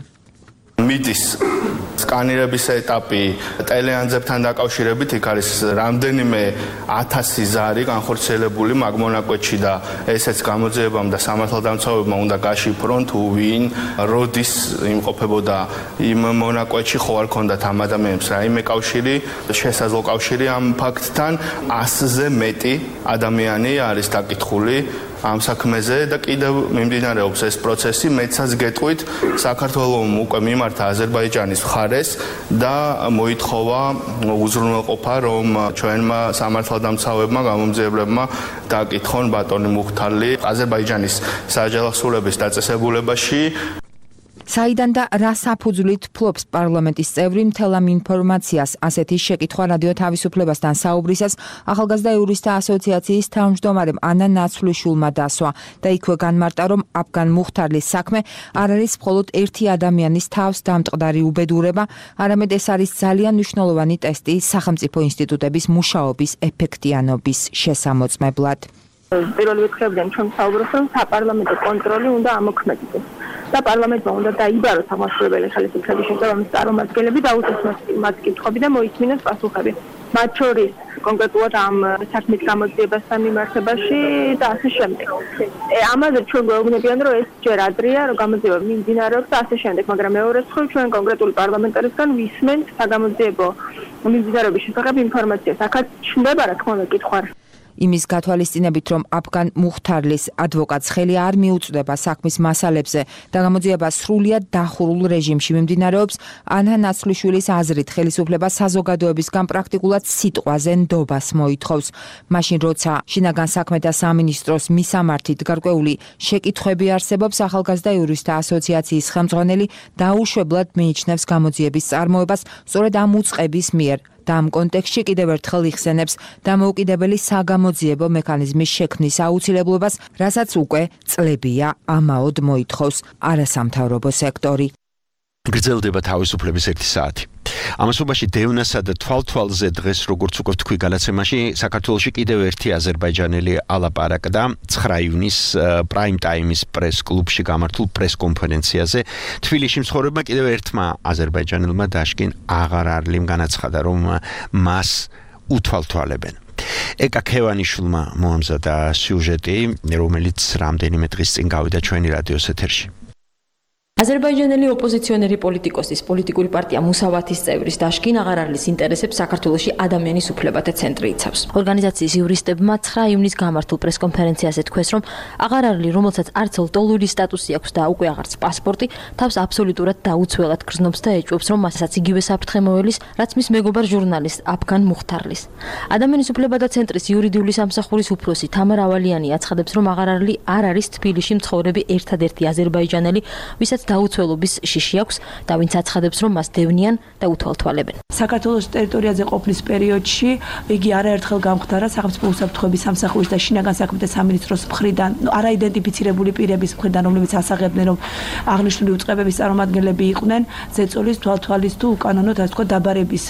[SPEAKER 12] მიდის სკანირების ეტაპი ტელეანძებთან დაკავშირებით იქ არის რამდენიმე 1000 ზარი განხორციელებული მაგ მონაკვეთში და ესეც გამოძიებამ და სამართალდამცავებმა უნდა გაშიფრონ თუ ვინ როდის იმყოფებოდა იმ მონაკვეთში, ხო არ ქონდათ ამ ადამიანებს რაიმე კავშირი, შესაძლო კავშირი ამ ფაქტთან. 100-ზე მეტი ადამიანი არის დაკითხული ამ საქმეზე და კიდევ მიმდინარეობს ეს პროცესი. მეცაც გეტყვით, საქართველოს უკვე მიმართა აზერბაიჯანის მხარეს და მოითხოვა უზრუნველყოფა, რომ ჩვენმა სამართალდამცავებმა გამომძიებლებმა დაკითხონ ბატონი მუხთარლი აზერბაიჯანის საჯავახსურების დაწესებულებაში.
[SPEAKER 3] საიდან და რა საფუძვლით ფლობს პარლამენტის წევრი მთელ ამ ინფორმაციას, ასეთი შეკითხვა რადიო თავისუფლებასთან საუბრისას ახალგაზრდა იურისტთა ასოციაციის თავმჯდომარემ ანა ნაცვლიშვილმა დასვა და იქვე განმარტა, რომ აფგან მუხთარლის საქმე არ არის მხოლოდ ერთი ადამიანის თავს დამტყდარი უბედურება, არამედ ეს არის ძალიან მნიშვნელოვანი ტესტი სახელმწიფო ინსტიტუტების მუშაობის ეფექტიანობის შესამოწმებლად.
[SPEAKER 13] პირველ რიგში ჩვენ საუბრობთ, რომ საპარლამენტო კონტროლი უნდა ამოქმედდეს. და პარლამენტმა უნდა დაიბაროს აღმასრულებელი ხელისუფლების შესაბამისი წარმომადგენლები და უთესნოს მათ კითხვები და მოისმინოს პასუხები. მათ შორის კონკრეტულად ამ საქმის გამოძიებასთან მიმართებაში და ასე შემდეგ. ამაზე ჩვენ გვეუბნებიან, რომ ეს ჯერ ადრეა, რომ გამოძიება მიმდინარეობს და ასე შემდეგ, მაგრამ მეორე მხრივ ჩვენ კონკრეტული პარლამენტარისგან ვისმენთ საგამოძიებო მიმდინარეობის შესახებ ინფორმაციას. აქაც ჩნდება რა თქმა უნდა კითხვა.
[SPEAKER 3] იმის გათვალისწინებით, რომ აფგან მუხთარლის ადვოკატს ხელი არ მიუწვდება საქმის მასალებზე და გამოძიება სრულიად დახურულ რეჟიმში მიმდინარეობს, ანა ნაცვლიშვილის აზრით ხელისუფლება საზოგადოებისგან პრაქტიკულად სიტყვაზე ნდობას მოითხოვს. მაშინ როცა შინაგან საქმეთა სამინისტროს მისამართით გარკვეული შეკითხვები არსებობს, ახალგაზრდა იურისტთა ასოციაციის ხელმძღვანელი დაუშვებლად მიიჩნევს გამოძიების წარმოებას სწორედ ამ უწყების მიერ. და ამ კონტექსტში კიდევ ერთხელ იხსენებს დამოუკიდებელი საგამოძიებო მექანიზმის შექმნის აუცილებლობას, რასაც უკვე წლებია ამაოდ მოითხოვს არასამთავრობო სექტორი.
[SPEAKER 4] გრძელდება თავისუფლების 1 საათი. ამასობაში დევნასა და თვალთვალზე დღეს როგორც უკვე თქვი გადაცემაში საქართველოში კიდევ ერთი აზერბაიჯანელი ალაპარაკდა 9 ივნის პრაიმ ტაიმის პრეს კლუბში გამართულ პრეს კონფერენციაზე. თბილისში მცხოვრებმა კიდევ ერთმა აზერბაიჯანელმა დაშკინ აღარარლიმ განაცხადა, რომ მას უთვალთვალებენ. ეკა ქევანიშვილმა მოამზადა სიუჟეტი, რომელიც რამდენიმე დღის წინ გავიდა ჩვენი რადიოს ეთერში.
[SPEAKER 14] აზერბაიჯანელი ოპოზიციონერი პოლიტიკოსის პოლიტიკური პარტია მუსავათის წევრის დაშკინ აღარარლის ინტერესებს საქართველოში ადამიანის უფლებათა ცენტრი იცავს. ორგანიზაციის იურისტებმა 9 ივნის გამართულ პრეს კონფერენციაზე თქვეს, რომ აღარარლი, რომელსაც არც ლტოლვილი სტატუსი აქვს და უკვე აღარც პასპორტი, თავს აბსოლუტურად დაუცველად გრძნობს და ეჭვობს, რომ მასაც იგივე საფრთხე მოელის, რაც მის მეგობარ ჟურნალისტ აფგან მუხთარლის. ადამიანის უფლებათა ცენტრის იურიდიული სამსახურის უფროსი თამარ ავალიანი აცხადებს, რომ აღარარლი არ არის თბილისში მცხოვრები ერთადერთი აზერბაიჯანელი, ვისაც დაუცველობის შიში აქვს და ვინც აცხადებს, რომ მას დევნიან და უთვალთვალებენ.
[SPEAKER 15] საქართველოს ტერიტორიაზე ყოფნის პერიოდში იგი არაერთხელ გამხდარა სახელმწიფო უსაფრთხოების სამსახურის და შინაგან საქმეთა სამინისტროს მხრიდან არაიდენტიფიცირებული პირების მხრიდან, რომლებიც ასაღებდნენ, რომ აღნიშნული უწყებების წარმომადგენლები იყვნენ ზეწოლის, თვალთვალის თუ უკანონოდ ასე ვთქვათ დაბარების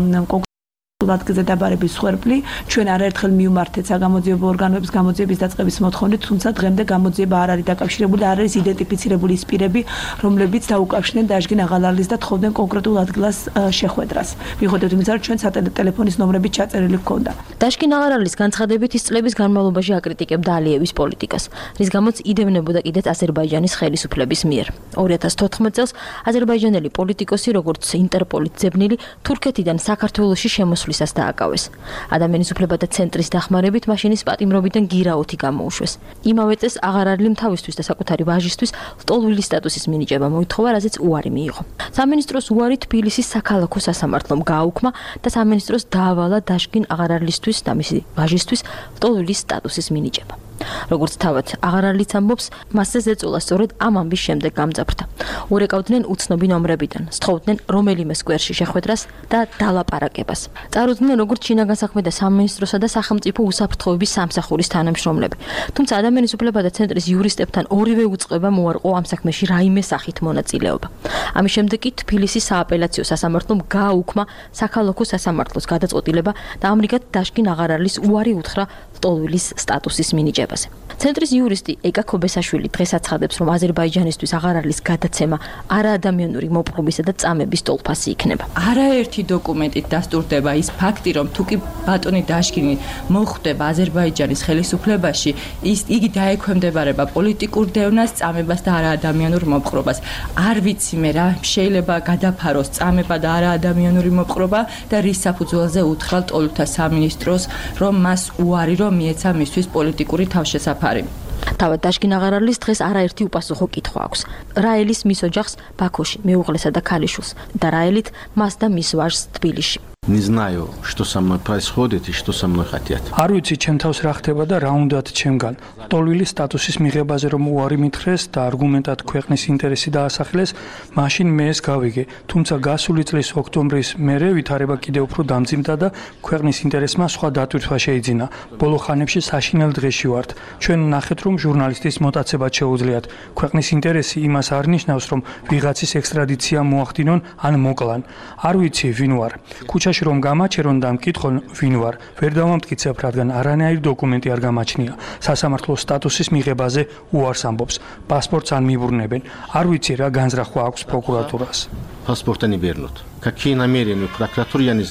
[SPEAKER 15] ადგილზე დაბარების სხერფლი. ჩვენ არაერთხელ მივმართეთ საგამოძიებო ორგანოების გამოძიების დაწყების მოთხოვნით, თუმცა დღემდე გამოძიება არ არის დაკავშირებული, არ არის იდენტიფიცირებული ის პირები, რომლებიც დაუკავშირდნენ დაშკინ აღარარლის და თხოვდნენ კონკრეტულ ადგილას შეხვედრას. მიუხედავად იმისა, რომ ჩვენ სატელეფონის ნომრებით ჩაწერილი ჰქონდა.
[SPEAKER 14] დაშკინ აღარარლის განცხადებით ის წლების განმავლობაში აკრიტიკებდა ალიევის პოლიტიკას, რის გამოც იდევნებოდა კიდეც აზერბაიჯანის ხელისუფლების მიერ. 2014 წელს აზერბაიჯანელი პოლიტიკოსი, როგორც ინტერპოლის ძებნილი, თურქეთიდან საქართველოში შემოსვლისას დააკავეს. ადამიანის უფლებათა ცენტრის დახმარებით მაშინის პატიმრობიდან გირაოთი გამოუშვეს. იმავე წელს აღარარლიმ თავისთვის და საკუთარი ვაჟისთვის ლტოლვილი სტატუსის მინიჭება მოითხოვა, რაზეც უარი მიიღო. სამინისტროს უარი თბილისის საქალაქო სასამართლომ გააუქმა და სამინისტროს დაავალა დაშკინ აღარარლისთვის და მისი ვაჟისთვის ლტოლვილი სტატუსის მინიჭება. როგორც თავად აღარარლიც ამბობს, მასზე ზეწოლა სწორედ ამ ამბის შემდეგ გამძაფრდა. ურეკავდნენ უცნობი ნომრებიდან, სთხოვდნენ რომელიმე სკვერში შეხვედრას და დალაპარაკებას. წარუდგნენ როგორც შინაგან საქმეთა სამინისტროსა და სახელმწიფო უსაფრთხოების სამსახურის თანამშრომლები. თუმცა ადამიანის უფლებათა ცენტრის იურისტებთან ორივე უწყებამ უარყო ამ საქმეში რაიმე სახით მონაწილეობა. ამის შემდეგ კი თბილისის სააპელაციო სასამართლომ გააუქმა საქალაქო სასამართლოს გადაწყვეტილება და ამრიგად დაშკინ აღარარლის უარი უთხრა ლტოლვილის სტატუსის მინიჭებაზე. ცენტრის იურისტი ეკა ქობესაშვილი დღეს აცხადებს, რომ აზერბაიჯანისთვის აღარარლის გადაცემა არაადამიანური მოპყრობისა და წამების ტოლფასი იქნება.
[SPEAKER 16] არაერთი დოკუმენტით დასტურდება ის ფაქტი, რომ თუკი ბატონი დაშკინი მოხვდება აზერბაიჯანის ხელისუფლებაში, იგი დაექვემდებარება პოლიტიკურ დევნას, წამებას და არაადამიანურ მოპყრობას. არ ვიცი მე რა შეიძლება გადაფაროს წამება და არაადამიანური მოპყრობა და რის საფუძველზე უთხრა ლტოლვილთა სამინისტროს, რომ მას უარი რომ მიეცა მისთვის პოლიტიკური თავშესაფარი.
[SPEAKER 14] თავად დაშკინ აღარარლის დღეს არაერთი უპასუხო კითხვა აქვს. რაელის მის ოჯახს ბაქოში, მეუღლესა და ქალიშვილს და რაელით მას და მის ვაჟს თბილისში.
[SPEAKER 17] Не знаю, что со мной происходит и что со мной хотят.
[SPEAKER 18] არ ვიცი ჩემ თავს რა ხდება და რა უნდათ ჩემგან. ლტოლვილის სტატუსის მიღებაზე რომ უარი მითხრეს და არგუმენტად ქვეყნის ინტერესი დაასახელეს, მაშინ მე ეს გავიგე. თუმცა გასული წლის ოქტომბრის მერე ვითარება კიდევ უფრო დამძიმდა და ქვეყნის ინტერესმა სხვა დატვირთვა შეიძინა. ბოლო ხანებში საშინელ დღეში ვართ. ჩვენ ნახეთ რომ ჟურნალისტის მოტაცება შეუძლიათ. ქვეყნის ინტერესი იმას არ ნიშნავს რომ ვიღაცის ექსტრადიცია მოახდინონ ან მოკლან. არ ვიცი ვინ ვარ. ქუჩაში რომ გამაჩერონ და მკითხონ ვინ ვარ, ვერ დავამტკიცებ, რადგან არანაირი დოკუმენტი არ გამაჩნია. სასამართლოს სტატუსის მიღებაზე უარს ამბობს. პასპორტს ან მიბრუნებენ. არ ვიცი რა განზრახვა აქვს პროკურატურას.
[SPEAKER 17] Паспорта не вернут. Какие намерения у прокуратуры, я не знаю.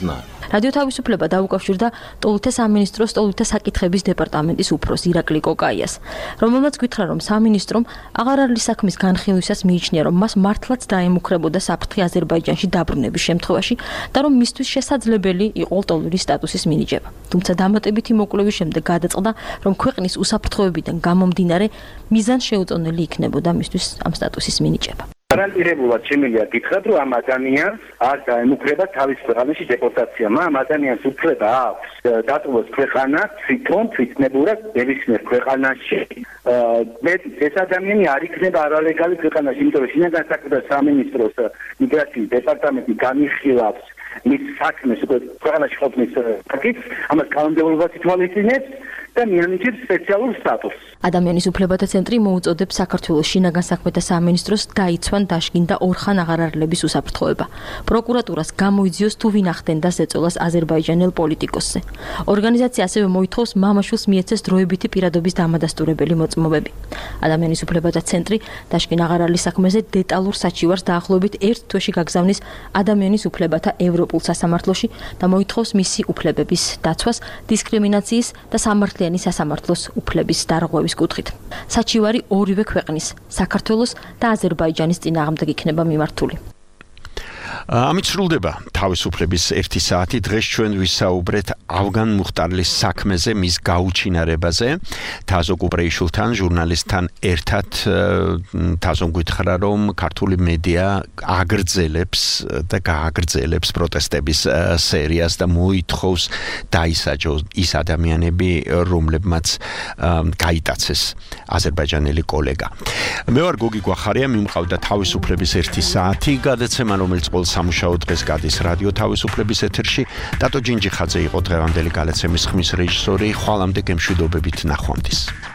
[SPEAKER 14] რადიო თავისუფლება დაუკავშირდა ტოლთა სამინისტროს ტოლთა საკითხების დეპარტამენტის უფროს ირაკლი კოკაიას, რომელმაც გითხრა, რომ სამინისტრომ აღარ არის საქმის განხილვისას მიიჩნია, რომ მას მართლაც დაემუქრებოდა საფრთხე აზერბაიჯანში დაბრუნების შემთხვევაში და რომ მისთვის შესაძლებელი იყო ლტოლვილი სტატუსის მინიჭება. თუმცა დამატებითი მოკვლევის შემდეგ გადაწყდა, რომ ქვეყნის უსაფრთხოებიდან გამომდინარე მიზანშეუწონელი იქნებოდა მისთვის ამ სტატუსის მინიჭება.
[SPEAKER 19] გარანტირებულად შემიძლია გითხრათ, რომ ამ ადამიანს არ დაემუქრება თავის ქვეყანაში დეპორტაცია. ამ ადამიანს უფლება აქვს დატოვოს ქვეყანა თვითონ თვითნებურად ნებისმიერ ქვეყანაში. ეს ადამიანი არ იქნება არალეგალი ქვეყანაში, იმიტომ რომ შინაგან საქმეთა სამინისტროს მიგრაციის დეპარტამენტი განიხილავს მის საქმეს ქვეყანაში ყოფნის საკითხს, ამას კანონმდებლობა ითვალისწინებს და მიანიჭებს სპეციალურ სტატუსს.
[SPEAKER 14] ადამიანის უფლებათა ცენტრი მოუწოდებს საქართველოს შინაგან საქმეთა სამინისტროს დაიცვან დაშგინ და ორხან აღარარლების უსაფრთხოება. პროკურატურას გამოიძიოს თუ ვინ ახდენდა ზეწოლას აზერბაიჯანელ პოლიტიკოსზე. ორგანიზაცია ასევე მოითხოვს მამაშვილს მიეცეს დროებითი პირადობის დამადასტურებელი მოწმობები. ადამიანის უფლებათა ცენტრი დაშგინ აღარარლის საქმეზე დეტალურ საჩივარს დაახლოებით 1 თვეში გაგზავნის ადამიანის უფლებათა ევროპულ სასამართლოში და მოითხოვს მისი უფლებების დაცვას დისკრიმინაციის და სამართლიანი სასამართლოს უფლების დარღვევის კუთხით. საჩივარი ორივე ქვეყნის, საქართველოს და აზერბაიჯანის წინააღმდეგ იქნება მიმართული.
[SPEAKER 4] ამით სრულდება თავისუფლების 1 საათი. დღეს ჩვენ ვისაუბრეთ ავგან მუხტარლის საქმეზე, მის გაუჩინარებაზე. თაზო კუპრეიშვილთან, ჟურნალისტთან ერთად თაზომ გითხრა, რომ ქართული მედია აგრძელებს და გააგრძელებს პროტესტების სერიას და მოითხოვს დაისაჯოს ის ადამიანები, რომლებმაც გაიტაცეს აზერბაიჯანელი კოლეგა. მე ვარ გოგი გვახარია, მიმყავდა თავისუფლების 1 საათი გადაცემა, რომელიც ყოველ სამუშაო დღეს გადის რადიო თავისუფლების ეთერში. დატო ჯინჯიხაძე იყო დღევანდელი გადაცემის ხმის რეჟისორი. ხვალამდე გემშვიდობებით ნახვამდის.